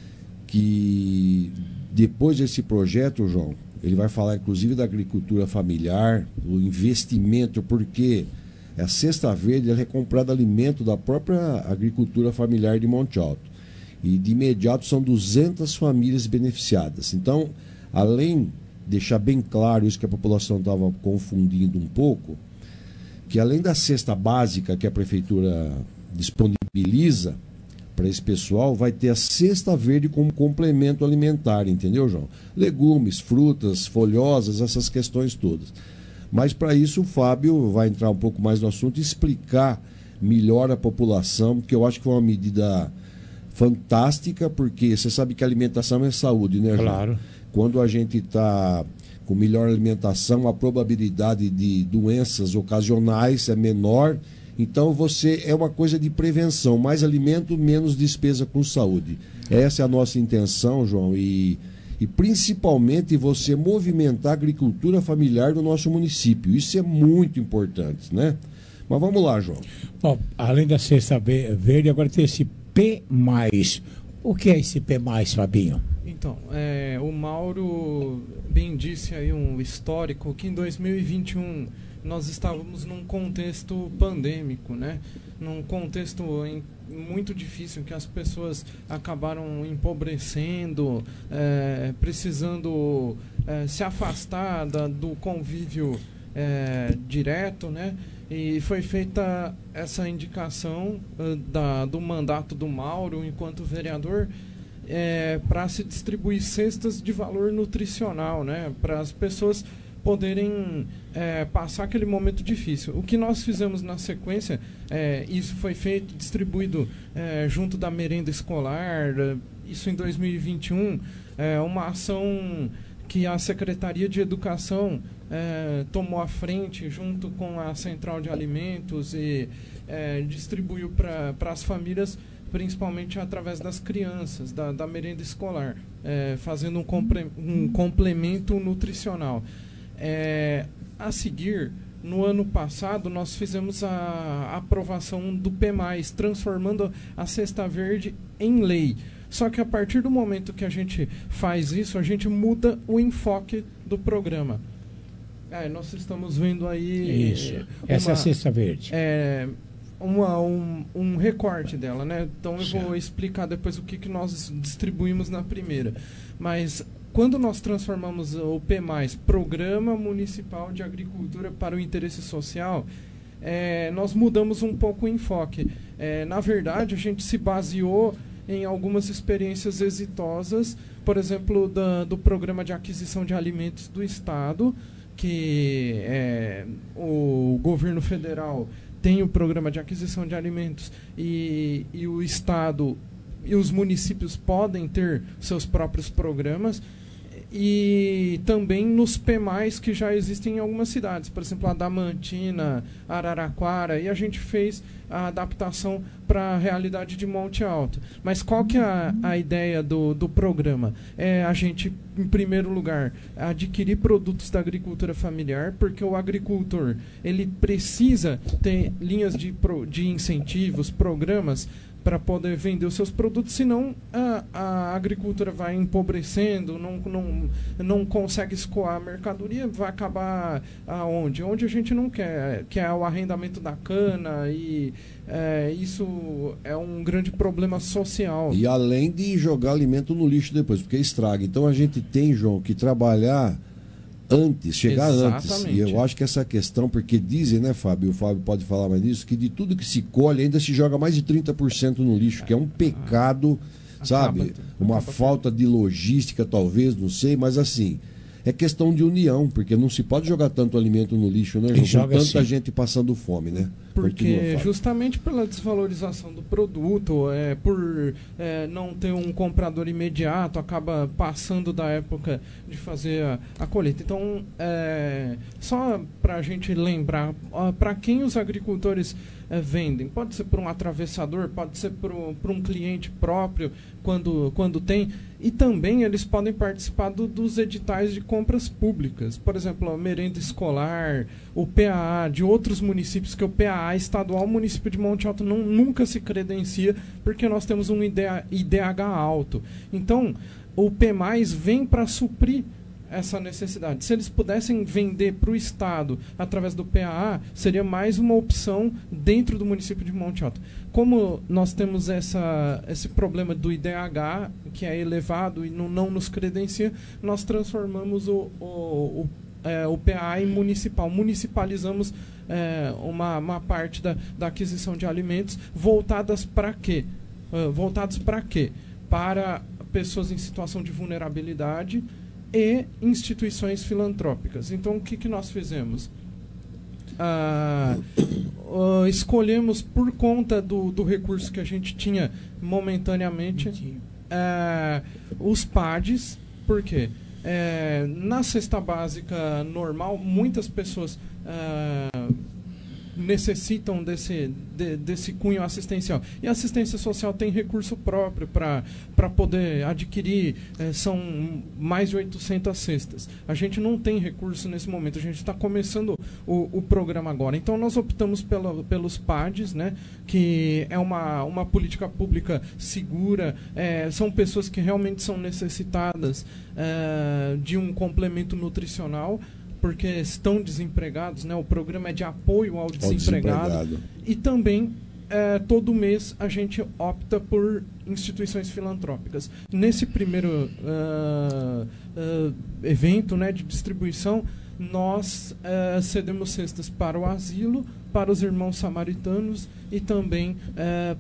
Que depois desse projeto, João, ele vai falar inclusive da agricultura familiar, o investimento, porque a Cesta Verde ela é comprada alimento da própria agricultura familiar de Monte Alto. E de imediato são duzentas famílias beneficiadas. Então, além deixar bem claro isso que a população estava confundindo um pouco, que além da cesta básica que a prefeitura disponibiliza para esse pessoal, vai ter a Cesta Verde como complemento alimentar, entendeu, João? Legumes, frutas, folhosas, essas questões todas. Mas para isso o Fábio vai entrar um pouco mais no assunto e explicar melhor a população, porque eu acho que foi uma medida fantástica, porque você sabe que a alimentação é saúde, né, João? Claro. Quando a gente está com melhor alimentação, a probabilidade de doenças ocasionais é menor. Então você é uma coisa de prevenção, mais alimento, menos despesa com saúde. Essa é a nossa intenção, João, e, e principalmente você movimentar a agricultura familiar do nosso município. Isso é muito importante, né? Mas vamos lá, João. Bom, além da Cesta Verde, agora tem esse P mais. O que é esse P mais, Fabinho? Então, é, o Mauro bem disse aí um histórico que em dois mil e vinte e um nós estávamos num contexto pandêmico, né? Num contexto em, muito difícil, que as pessoas acabaram empobrecendo, é, precisando é, se afastar da, do convívio é, direto, né? E foi feita essa indicação uh, da, do mandato do Mauro enquanto vereador é, para se distribuir cestas de valor nutricional, né? Para as pessoas poderem é, passar aquele momento difícil. O que nós fizemos na sequência, é, isso foi feito, distribuído é, junto da merenda escolar, isso em dois mil e vinte e um, é, uma ação que a Secretaria de Educação é, tomou à frente junto com a Central de Alimentos e é, distribuiu para as famílias, principalmente através das crianças, da, da merenda escolar, é, fazendo um, compre, um complemento nutricional. É, a seguir, no ano passado, nós fizemos a aprovação do P mais, transformando a Cesta Verde em lei. Só que a partir do momento que a gente faz isso, a gente muda o enfoque do programa. É, nós estamos vendo aí... Isso, uma, essa é a Cesta Verde. É, uma, um, um recorte dela, né? Então eu vou explicar depois o que, que nós distribuímos na primeira. Mas quando nós transformamos o P mais, Programa Municipal de Agricultura para o Interesse Social, é, nós mudamos um pouco o enfoque. É, na verdade, a gente se baseou em algumas experiências exitosas, por exemplo, da, do Programa de Aquisição de Alimentos do Estado, que é, o governo federal tem o Programa de Aquisição de Alimentos e, e o Estado e os municípios podem ter seus próprios programas, e também nos P mais que já existem em algumas cidades, por exemplo, Adamantina, Araraquara, e a gente fez a adaptação para a realidade de Monte Alto. Mas qual que é a, a ideia do, do programa? É a gente, em primeiro lugar, adquirir produtos da agricultura familiar, porque o agricultor ele precisa ter linhas de, de incentivos, programas, para poder vender os seus produtos, senão a, a agricultura vai empobrecendo, não, não, não consegue escoar a mercadoria, vai acabar aonde? Onde a gente não quer, que é o arrendamento da cana, e é, isso é um grande problema social. E além de jogar alimento no lixo depois, porque estraga. Então a gente tem, João, que trabalhar antes, chegar Exatamente. antes. E eu acho que essa questão, porque dizem, né, Fábio, o Fábio pode falar mais disso, que de tudo que se colhe ainda se joga mais de trinta por cento no lixo, que é um pecado, ah, sabe? Acaba, Uma acaba falta de logística, talvez, não sei, mas assim, é questão de união, porque não se pode jogar tanto alimento no lixo, né, João? Com tanta assim. gente passando fome, né? Porque Continua, justamente pela desvalorização do produto, é, por é, não ter um comprador imediato, acaba passando da época de fazer a, a colheita. Então, é, só para a gente lembrar, para quem os agricultores é, vendem, pode ser para um atravessador, pode ser para um cliente próprio, quando, quando tem, e também eles podem participar do, dos editais de compras públicas. Por exemplo, a merenda escolar, o P A A de outros municípios, que o P A A estadual, o município de Monte Alto não, nunca se credencia, porque nós temos um I D H alto. Então, o P mais vem para suprir essa necessidade. Se eles pudessem vender para o Estado através do P A A, seria mais uma opção dentro do município de Monte Alto. Como nós temos essa, esse problema do I D H, que é elevado e não, não nos credencia, nós transformamos o, o, o, é, o P A A em municipal. Municipalizamos é, uma, uma parte da, da aquisição de alimentos voltadas para quê? Uh, voltados para quê? Para pessoas em situação de vulnerabilidade e instituições filantrópicas. Então, o que, que nós fizemos? Ah, uh, escolhemos, por conta do, do recurso que a gente tinha momentaneamente, uh, os P A Ds. Por quê? Uh, na cesta básica normal, muitas pessoas uh, necessitam desse, de, desse cunho assistencial. E a assistência social tem recurso próprio para poder adquirir, eh, são mais de oitocentas cestas. A gente não tem recurso nesse momento, a gente está começando o, o programa agora. Então nós optamos pela, pelos P A Ds, né, que é uma, uma política pública segura, eh, são pessoas que realmente são necessitadas eh, de um complemento nutricional, porque estão desempregados, né? O programa é de apoio ao desempregado. Ao desempregado. E também, é, todo mês, a gente opta por instituições filantrópicas. Nesse primeiro uh, uh, evento, né, de distribuição, nós uh, cedemos cestas para o asilo, para os irmãos samaritanos e também uh,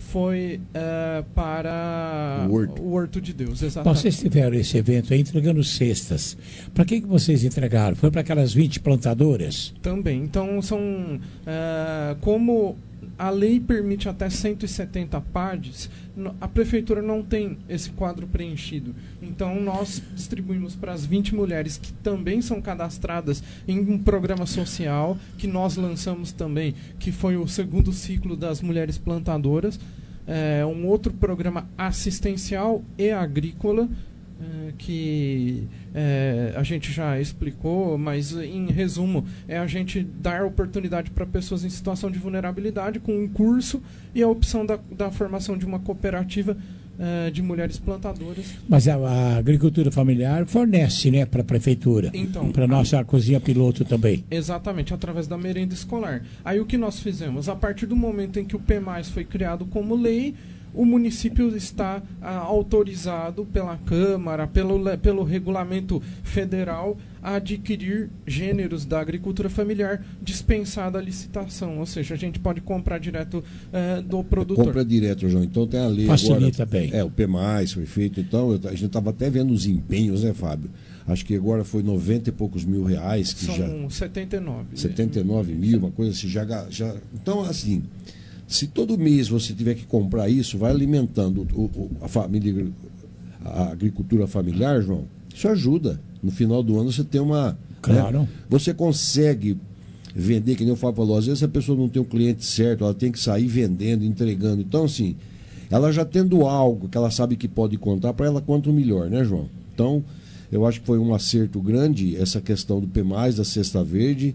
foi uh, para o Horto. o Horto de Deus, exatamente. Vocês tiveram esse evento aí entregando cestas. Para quem que vocês entregaram? Foi para aquelas vinte plantadoras? Também. Então, são uh, como a lei permite até cento e setenta P A Ds, a prefeitura não tem esse quadro preenchido. Então, nós distribuímos para as vinte mulheres que também são cadastradas em um programa social que nós lançamos também, que foi o segundo ciclo das mulheres plantadoras, é, um outro programa assistencial e agrícola, é, que é, a gente já explicou, mas em resumo é a gente dar oportunidade para pessoas em situação de vulnerabilidade com um curso e a opção da, da formação de uma cooperativa é, de mulheres plantadoras. Mas a, a agricultura familiar fornece, né, para a prefeitura, então, para a nossa cozinha piloto também. Exatamente, através da merenda escolar. Aí o que nós fizemos? A partir do momento em que o P mais foi criado como lei, o município está ah, autorizado pela Câmara, pelo, pelo regulamento federal, a adquirir gêneros da agricultura familiar dispensada a licitação. Ou seja, a gente pode comprar direto uh, do produtor. Compra direto, João. Então tem a lei Facilita agora. Bem. É, o P mais foi feito. Então, eu, a gente estava até vendo os empenhos, né, Fábio? Acho que agora foi noventa e poucos mil reais. Que São já, setenta e nove. setenta e nove mil, uma coisa assim. Já, já, então, assim... Se todo mês você tiver que comprar isso, vai alimentando o, o, a família, a agricultura familiar, João, isso ajuda. No final do ano você tem uma... Claro. Né, você consegue vender, que nem o Fábio falou, às vezes a pessoa não tem o cliente certo, ela tem que sair vendendo, entregando. Então, assim, ela já tendo algo que ela sabe que pode contar, para ela quanto melhor, né, João? Então, eu acho que foi um acerto grande essa questão do P mais, da Cesta Verde.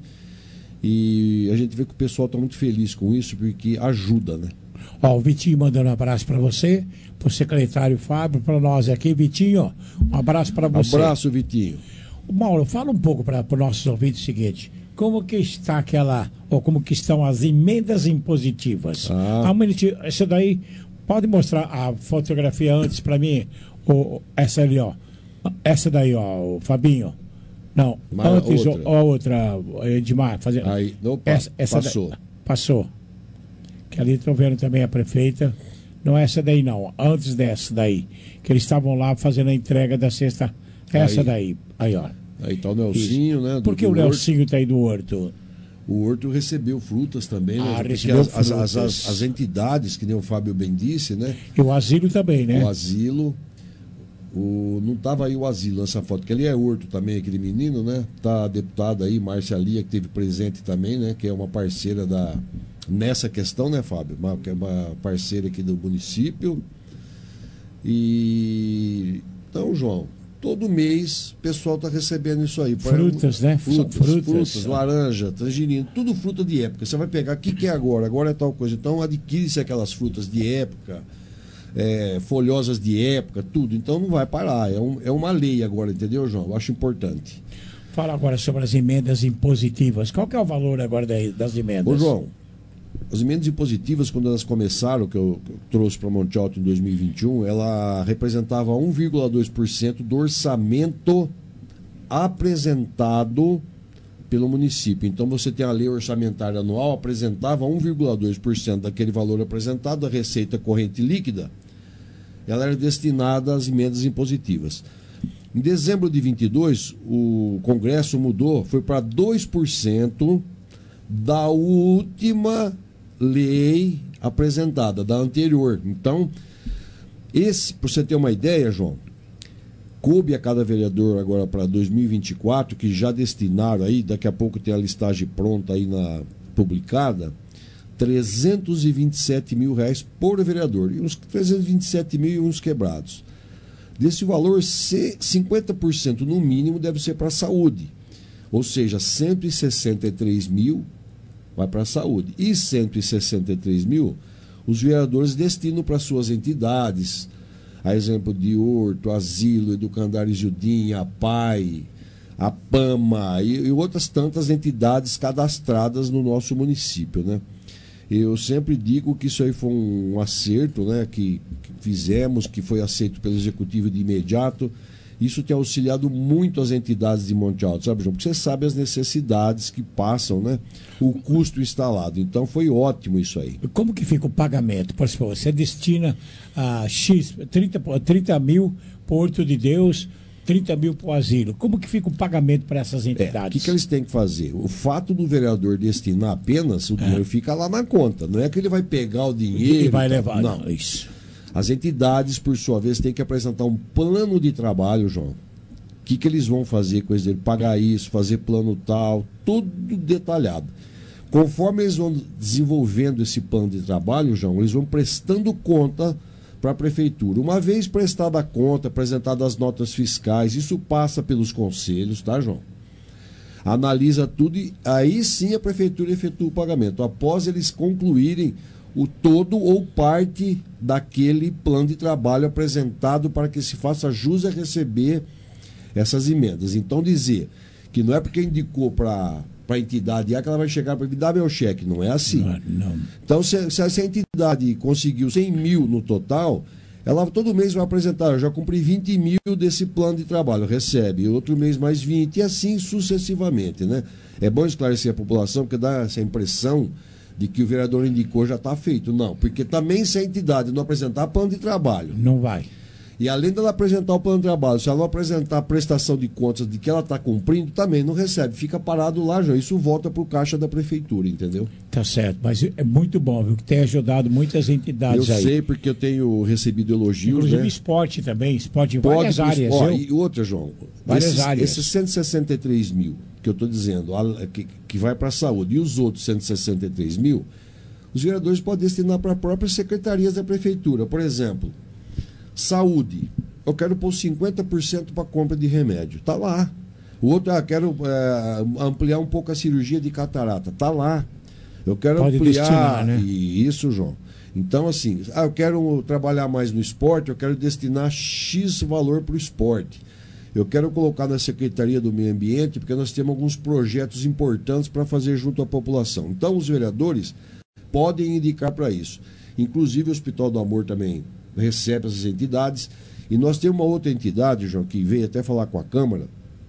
E a gente vê que o pessoal está muito feliz com isso, porque ajuda, né? Ó, o Vitinho mandando um abraço para você, para o secretário Fábio, para nós aqui. Vitinho, um abraço para você. Abraço, Vitinho. Mauro, fala um pouco para os nossos ouvintes o seguinte: como que está aquela, ou como que estão as emendas impositivas? Ah. Ah, um minutinho, essa daí, pode mostrar a fotografia antes para mim? Ou, essa ali, ó. Essa daí, ó, o Fabinho. Não, Mas antes outra. a outra, Edmar, fazendo. Aí, opa, essa, essa passou. Da, passou. Que ali estão vendo também a prefeita. Não é essa daí, não. Antes dessa daí. Que eles estavam lá fazendo a entrega da cesta. Essa Aí. daí. Aí, ó. Aí tá o Nelsinho, Isso. né? Do, Por que do o Horto. Nelsinho está aí do Horto? O Horto recebeu frutas também, né? Ah, Porque recebeu as, as, frutas. as, as entidades, que nem o Fábio bem disse, né? E o asilo também, né? O asilo. O, não estava aí o asilo nessa foto, que ali é Horto também, aquele menino, né? Tá a deputada aí, Márcia Lia, que teve presente também, né? Que é uma parceira da... Nessa questão, né, Fábio? Uma, que é uma parceira aqui do município. E... Então, João, todo mês o pessoal está recebendo isso aí. Frutas, né? Frutas, Frutas. frutas, laranja, tangerina, tudo fruta de época. Você vai pegar, o que, que é agora? Agora é tal coisa. Então, adquire-se aquelas frutas de época... É, folhosas de época, tudo. Então não vai parar. É, um, é uma lei agora, entendeu, João? Eu acho importante. Fala agora sobre as emendas impositivas. Qual que é o valor agora das emendas? Ô, João, as emendas impositivas, quando elas começaram, que eu, que eu trouxe para Monte Alto em dois mil e vinte e um, ela representava um vírgula dois por cento do orçamento apresentado pelo município. Então você tem a lei orçamentária anual, apresentava um vírgula dois por cento daquele valor apresentado, a receita corrente líquida, ela era destinada às emendas impositivas. Em dezembro de vinte e dois, o Congresso mudou, foi para dois por cento da última lei apresentada, da anterior. Então, esse, para você ter uma ideia, João, coube a cada vereador agora para dois mil e vinte e quatro, que já destinaram aí, daqui a pouco tem a listagem pronta aí na publicada, trezentos e vinte e sete mil reais por vereador. E uns trezentos e vinte e sete mil e uns quebrados. Desse valor, cinquenta por cento no mínimo deve ser para a saúde. Ou seja, cento e sessenta e três mil vai para a saúde. E cento e sessenta e três mil os vereadores destinam para suas entidades, a exemplo de Horto, Asilo, Educandário Judim, a P A I, a PAMA e, e outras tantas entidades cadastradas no nosso município, né? Eu sempre digo que isso aí foi um acerto, né, que, que fizemos, que foi aceito pelo Executivo de imediato Isso tem auxiliado muito as entidades de Monte Alto, sabe, João? Porque você sabe as necessidades que passam, né? O custo instalado. Então foi ótimo isso aí. Como que fica o pagamento? Por exemplo, você destina a X, trinta, trinta mil para o Horto de Deus, trinta mil para o asilo. Como que fica o pagamento para essas entidades? É, o que, que eles têm que fazer? O fato do vereador destinar apenas, o dinheiro é. fica lá na conta. Não é que ele vai pegar o dinheiro e vai levar. Não, isso. As entidades, por sua vez, têm que apresentar um plano de trabalho, João. O que, que eles vão fazer com esse dinheiro? Pagar isso, fazer plano tal, tudo detalhado. Conforme eles vão desenvolvendo esse plano de trabalho, João, eles vão prestando conta para a prefeitura. Uma vez prestada a conta, apresentadas as notas fiscais, isso passa pelos conselhos, tá, João? Analisa tudo e aí sim a prefeitura efetua o pagamento. Após eles concluírem o todo ou parte daquele plano de trabalho apresentado para que se faça jus a receber essas emendas. Então dizer que não é porque indicou para a entidade A que ela vai chegar para me dar meu cheque, não é assim. Não, não. Então se, se a entidade conseguiu cem mil no total, ela todo mês vai apresentar, eu já cumpri vinte mil desse plano de trabalho, recebe, outro mês mais vinte e assim sucessivamente, né? É bom esclarecer a população, porque dá essa impressão de que o vereador indicou já está feito. Não, porque também se a entidade não apresentar plano de trabalho... Não vai. E além dela apresentar o plano de trabalho, se ela não apresentar a prestação de contas de que ela está cumprindo, também não recebe. Fica parado lá, João. Isso volta para o caixa da prefeitura, entendeu? Tá certo, mas é muito bom, viu? Que tem ajudado muitas entidades eu aí. Eu sei, porque eu tenho recebido elogios, inclusive né? esporte também, esporte em várias Pode, áreas. Ó, eu... E outra, João. Várias esses, áreas. Esses cento e sessenta e três mil que eu estou dizendo, que, que vai para a saúde, e os outros cento e sessenta e três mil... Os vereadores podem destinar para próprias secretarias da prefeitura. Por exemplo, saúde. Eu quero pôr cinquenta por cento para compra de remédio. Está lá. O outro, ah, quero é, ampliar um pouco a cirurgia de catarata. Está lá. Eu quero Pode ampliar destinar, né? Isso, João. Então, assim, ah, eu quero trabalhar mais no esporte, eu quero destinar X valor para o esporte. Eu quero colocar na Secretaria do Meio Ambiente, porque nós temos alguns projetos importantes para fazer junto à população. Então, os vereadores podem indicar para isso. Inclusive, o Hospital do Amor também recebe essas entidades. E nós temos uma outra entidade, João, que veio até falar com a Câmara,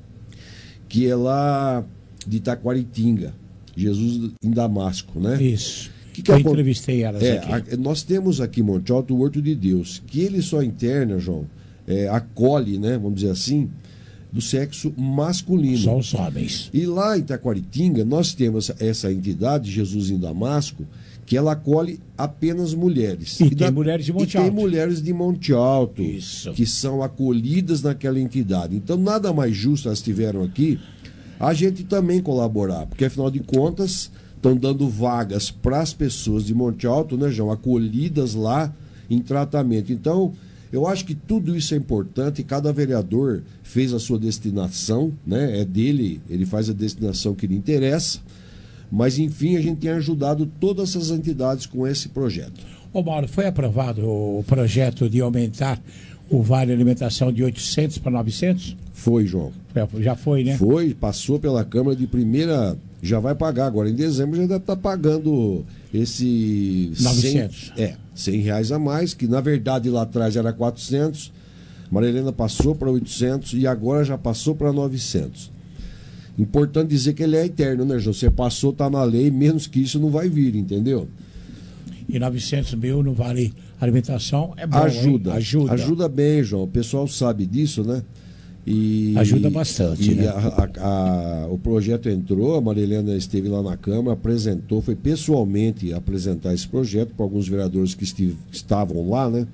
que é lá de Itaquaritinga, Jesus em Damasco, né? Isso. Que que eu é, entrevistei elas é, aqui. A, nós temos aqui em Monte Alto o Horto de Deus, que ele só interna, João, é, acolhe, né, vamos dizer assim, do sexo masculino. Só os homens. E lá em Itaquaritinga, nós temos essa entidade, Jesus em Damasco, que ela acolhe apenas mulheres. E, e tem da, mulheres de Monte e Alto. tem mulheres de Monte Alto, Isso. que são acolhidas naquela entidade. Então, nada mais justo, elas estiveram aqui, a gente também colaborar, porque, afinal de contas, estão dando vagas para as pessoas de Monte Alto, né, João, acolhidas lá em tratamento. Então, eu acho que tudo isso é importante e cada vereador fez a sua destinação, né, é dele, ele faz a destinação que lhe interessa. Mas, enfim, a gente tem ajudado todas essas entidades com esse projeto. Ô Mauro, foi aprovado o projeto de aumentar o Vale Alimentação de oitocentos para novecentos? Foi, João. Já foi, né? Foi, passou pela Câmara de primeira, já vai pagar agora. Em dezembro já deve estar pagando esse... novecentos. cem, é, cem reais a mais, que na verdade lá atrás era quatrocentos. Maria Helena passou para oitocentos e agora já passou para novecentos. Importante dizer que ele é eterno, né, João? Você passou, está na lei, menos que isso não vai vir, entendeu? E novecentos mil no Vale Alimentação é bom, ajuda, ajuda. Ajuda bem, João. O pessoal sabe disso, né? E, ajuda bastante, e né? A, a, a, o projeto entrou, a Maria Helena esteve lá na Câmara, apresentou, foi pessoalmente apresentar esse projeto para alguns vereadores que estive, estavam lá, né?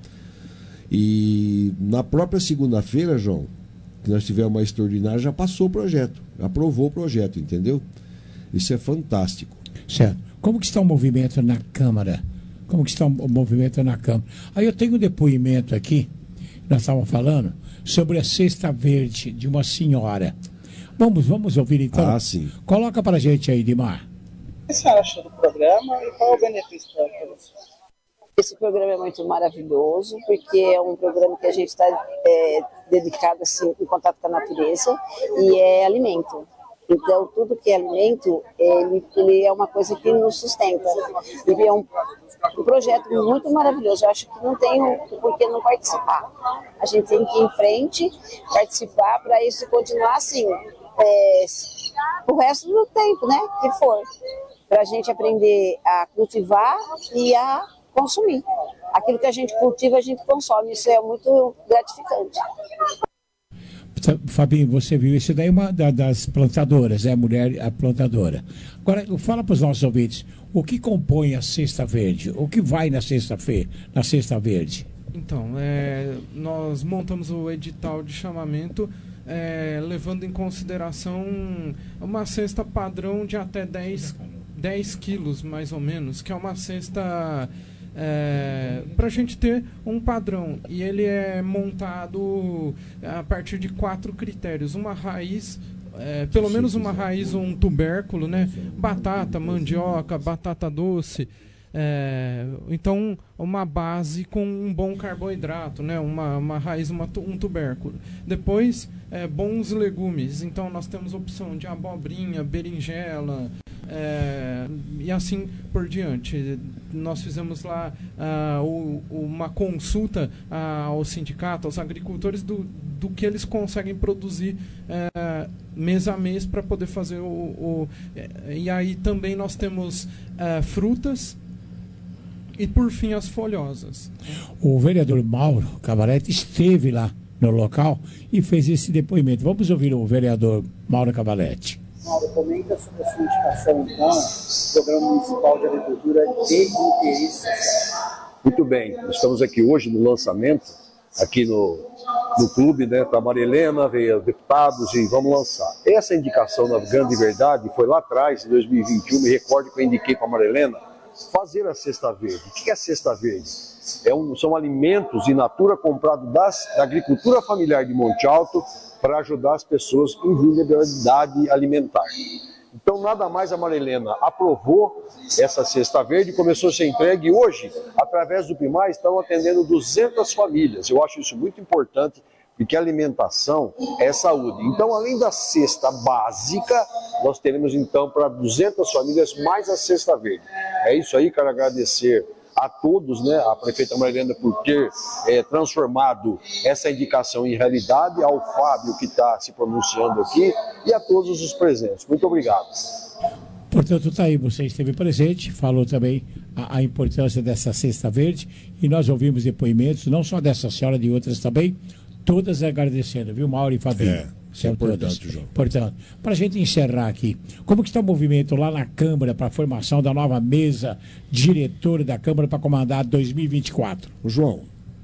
E na própria segunda-feira, João, que nós tivemos uma extraordinária, já passou o projeto, aprovou o projeto, entendeu? Isso é fantástico. Certo. Como que está o movimento na Câmara? Como que está o movimento na Câmara? Aí eu tenho um depoimento aqui, nós estávamos falando, sobre a cesta verde de uma senhora. Vamos, vamos ouvir então? Ah, sim. Coloca para a gente aí, Dimar. O que você acha do programa e qual é o benefício para você? Esse programa é muito maravilhoso, porque é um programa que a gente está é, dedicado assim, em contato com a natureza e é alimento. Então, tudo que é alimento, ele, ele é uma coisa que nos sustenta. Ele é um, um projeto muito maravilhoso. Eu acho que não tem por que não participar. A gente tem que ir em frente, participar, para isso continuar assim, é, o resto do tempo, né, que for. Para a gente aprender a cultivar e a consumir. Aquilo que a gente cultiva, a gente consome. Isso é muito gratificante. Fabinho, você viu isso daí, uma das plantadoras, é a mulher, a plantadora. Agora, fala para os nossos ouvintes, o que compõe a Cesta Verde? O que vai na Cesta, Fe, na Cesta Verde? Então, é, nós montamos o edital de chamamento é, levando em consideração uma cesta padrão de até dez quilos, mais ou menos, que é uma cesta... É, para a gente ter um padrão, e ele é montado a partir de quatro critérios: uma raiz, é, pelo menos uma raiz ou um tubérculo, né? Batata, mandioca, batata doce, é, então uma base com um bom carboidrato, né? uma, uma raiz, uma, um tubérculo. Depois, é, bons legumes, então nós temos opção de abobrinha, berinjela, É, e assim por diante. Nós fizemos lá uh, o, uma consulta uh, ao sindicato, aos agricultores, do, do que eles conseguem produzir uh, mês a mês para poder fazer o, o... E aí também nós temos uh, frutas e, por fim, as folhosas. O vereador Mauro Cavalete esteve lá no local e fez esse depoimento. Vamos ouvir o vereador Mauro Cavalete. Mauro, comenta sobre a sua indicação, então, do Programa Municipal de Agricultura de Interesse. Muito bem, estamos aqui hoje no lançamento, aqui no, no clube, né, para a Maria Helena, veio deputados e vamos lançar. Essa indicação, na grande verdade, foi lá atrás, em dois mil e vinte e um, me recordo que eu indiquei para a Maria Helena fazer a Cesta Verde. O que é a Cesta Verde? É um, são alimentos in natura comprados das, da agricultura familiar de Monte Alto, para ajudar as pessoas em vulnerabilidade alimentar. Então, nada mais, a Maria Helena aprovou essa Cesta Verde, começou a ser entregue e hoje, através do PIMAI, estão atendendo duzentas famílias. Eu acho isso muito importante, porque alimentação é saúde. Então, além da cesta básica, nós teremos então para duzentas famílias mais a Cesta Verde. É isso aí, quero agradecer a todos, né, a prefeita Maria Helena por ter é, transformado essa indicação em realidade, ao Fábio que está se pronunciando aqui e a todos os presentes. Muito obrigado. Portanto, está aí, você esteve presente, falou também a, a importância dessa Cesta Verde e nós ouvimos depoimentos, não só dessa senhora, de outras também, todas agradecendo, viu, Mauro e Fabinho? É. Isso é importante, João. Portanto, para a gente encerrar aqui, como que está o movimento lá na Câmara para a formação da nova mesa diretora da Câmara para comandar dois mil e vinte e quatro? João,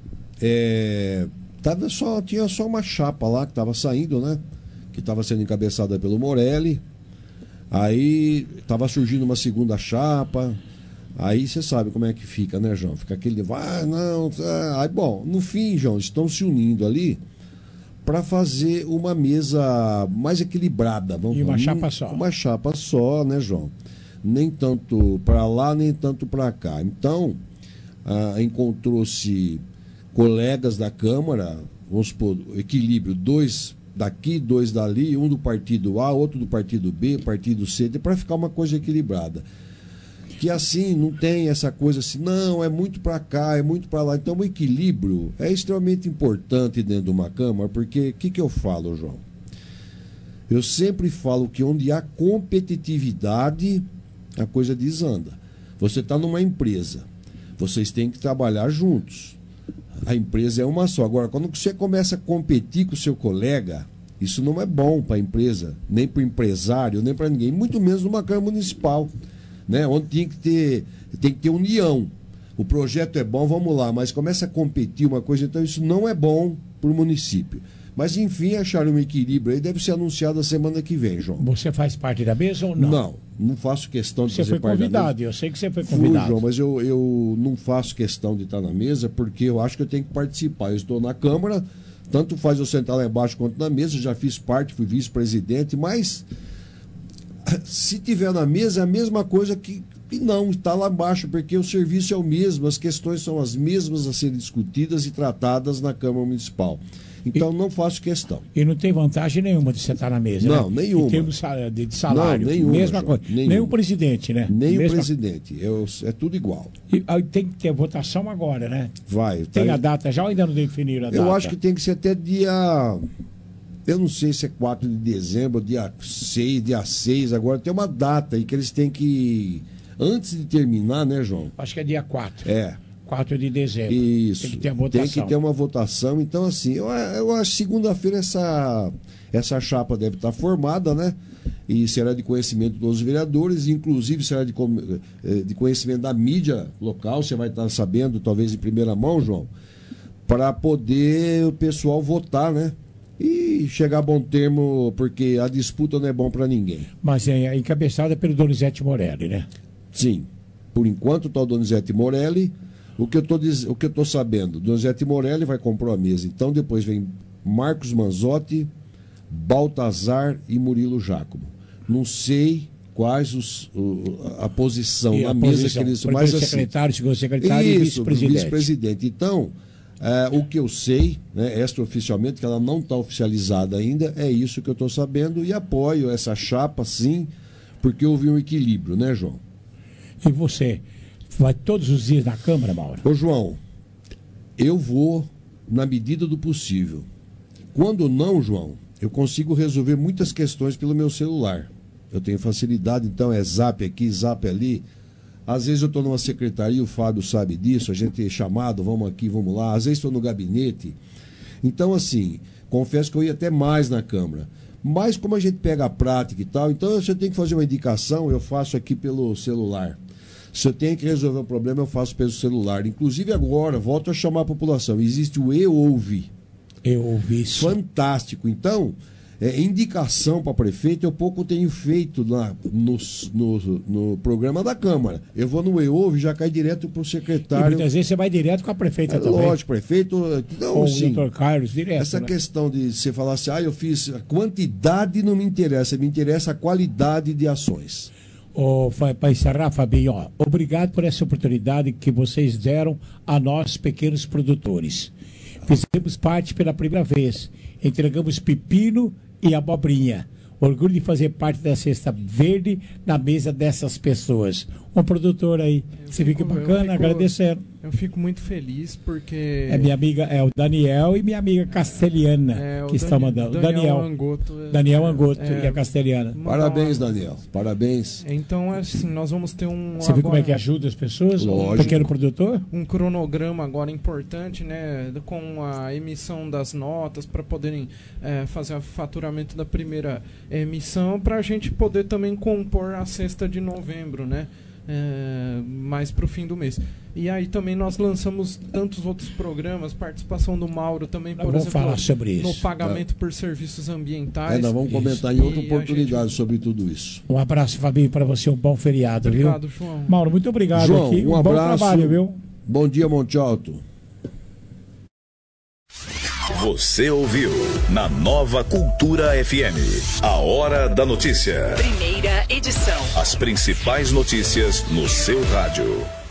é, tava só, tinha só uma chapa lá que estava saindo, né? Que estava sendo encabeçada pelo Morelli. Aí estava surgindo uma segunda chapa. Aí você sabe como é que fica, né, João? Fica aquele, ah, não, ah. Aí, bom, no fim, João, estão se unindo ali para fazer uma mesa mais equilibrada. Vamos e uma chapa só. Uma chapa só, né, João? Nem tanto para lá, nem tanto para cá. Então, ah, encontrou-se colegas da Câmara, vamos supor, equilíbrio, dois daqui, dois dali, um do partido A, outro do partido B, partido C, para ficar uma coisa equilibrada. Que assim, não tem essa coisa assim, não, é muito para cá, é muito para lá. Então, o equilíbrio é extremamente importante dentro de uma Câmara, porque o que, que eu falo, João? Eu sempre falo que onde há competitividade, a coisa desanda. Você está numa empresa, vocês têm que trabalhar juntos. A empresa é uma só. Agora, quando você começa a competir com o seu colega, isso não é bom para a empresa, nem para o empresário, nem para ninguém, muito menos numa Câmara Municipal. Né, onde tem que ter, tem que ter união. O projeto é bom, vamos lá, mas começa a competir uma coisa, então isso não é bom para o município. Mas enfim, acharam um equilíbrio aí, deve ser anunciado a semana que vem, João. Você faz parte da mesa ou não? Não, não faço questão de você fazer parte da mesa. Você foi convidado, eu sei que você foi convidado. Fui, João, mas eu, eu não faço questão de estar na mesa, porque eu acho que eu tenho que participar. Eu estou na Câmara, tanto faz eu sentar lá embaixo quanto na mesa, já fiz parte, fui vice-presidente, mas se tiver na mesa, é a mesma coisa que E não, está lá embaixo, porque o serviço é o mesmo, as questões são as mesmas a serem discutidas e tratadas na Câmara Municipal. Então, e, não faço questão. E não tem vantagem nenhuma de sentar na mesa, não, né? nenhuma. Em termos de salário, não, nenhuma, mesma coisa. Nenhuma. Nem o presidente, né? Nem mesma... o presidente, é, é tudo igual. E aí tem que ter votação agora, né? Vai. Tem tá... a data já ou ainda não definiram a data? Eu acho que tem que ser até dia... Eu não sei se é quatro de dezembro, dia seis, dia seis, agora tem uma data aí que eles têm que... Antes de terminar, né, João? Acho que é dia quatro. É. quatro de dezembro. Isso. Tem que ter a votação. Tem que ter uma votação. Então, assim, eu, eu acho que segunda-feira essa, essa chapa deve estar formada, né? E será de conhecimento dos vereadores, inclusive será de, de conhecimento da mídia local, você vai estar sabendo, talvez em primeira mão, João, para poder o pessoal votar, né? E chegar a bom termo, porque a disputa não é bom para ninguém. Mas é encabeçada pelo Donizete Morelli, né? Sim. Por enquanto está o Donizete Morelli. O que eu tô diz... o que eu tô sabendo, Donizete Morelli vai comprar a mesa. Então depois vem Marcos Manzotti, Baltazar e Murilo Jácobo. Não sei quais os, a posição e na a mesa posição, que eles... Primeiro mas, secretário, assim, segundo secretário isso, e vice-presidente. vice-presidente. Então, é, o que eu sei, né, extraoficialmente, que ela não está oficializada ainda, é isso que eu estou sabendo e apoio essa chapa, sim, porque houve um equilíbrio, né, João? E você vai todos os dias na Câmara, Mauro? Ô, João, eu vou na medida do possível. Quando não, João, eu consigo resolver muitas questões pelo meu celular. Eu tenho facilidade, então é zap aqui, zap ali. Às vezes eu estou numa secretaria, o Fábio sabe disso, a gente é chamado, vamos aqui, vamos lá. Às vezes estou no gabinete. Então, assim, confesso que eu ia até mais na Câmara. Mas como a gente pega a prática e tal, então se eu tenho que fazer uma indicação, eu faço aqui pelo celular. Se eu tenho que resolver o problema, eu faço pelo celular. Inclusive agora, volto a chamar a população, existe o E-Ouve. E-Ouve isso. Fantástico. Então, é, indicação para prefeito, eu pouco tenho feito na, no, no, no programa da Câmara. Eu vou no E-Ouve e já cai direto para o secretário. E muitas vezes você vai direto com a prefeita é, também. Lógico, prefeito. Não, com sim, o doutor Carlos, direto. Essa né? questão de você falar assim, ah, eu fiz. A quantidade não me interessa, me interessa a qualidade de ações. Oh, para encerrar, Fabinho, ó, obrigado por essa oportunidade que vocês deram a nós, pequenos produtores. Fizemos parte pela primeira vez. Entregamos pepino e abobrinha. Orgulho de fazer parte da cesta verde na mesa dessas pessoas. Um produtor aí, eu você fica bacana, fico, agradecendo. Eu fico muito feliz porque... É minha amiga, é o Daniel e minha amiga Castelhana é, que estão mandando. Daniel, Daniel Angoto. É, Daniel Angoto é, e a Castelhana. Parabéns, Daniel. Parabéns. Então, assim, nós vamos ter um... Você agora, viu como é que ajuda as pessoas? Lógico. Um pequeno produtor? Um cronograma agora importante, né? Com a emissão das notas para poderem é, fazer o faturamento da primeira emissão, para a gente poder também compor a sexta de novembro, né? É, mais para o fim do mês. E aí também nós lançamos tantos outros programas, participação do Mauro também, nós por vamos exemplo, falar sobre isso. no pagamento é. por serviços ambientais. É, nós vamos comentar isso. em outra oportunidade gente... sobre tudo isso. Um abraço, Fabinho, para você, um bom feriado, obrigado, viu? João. Mauro, muito obrigado João, aqui. Um, um bom abraço. trabalho, viu? Bom dia, Monte Alto. Você ouviu na Nova Cultura F M. A Hora da Notícia. Primeira edição. As principais notícias no seu rádio.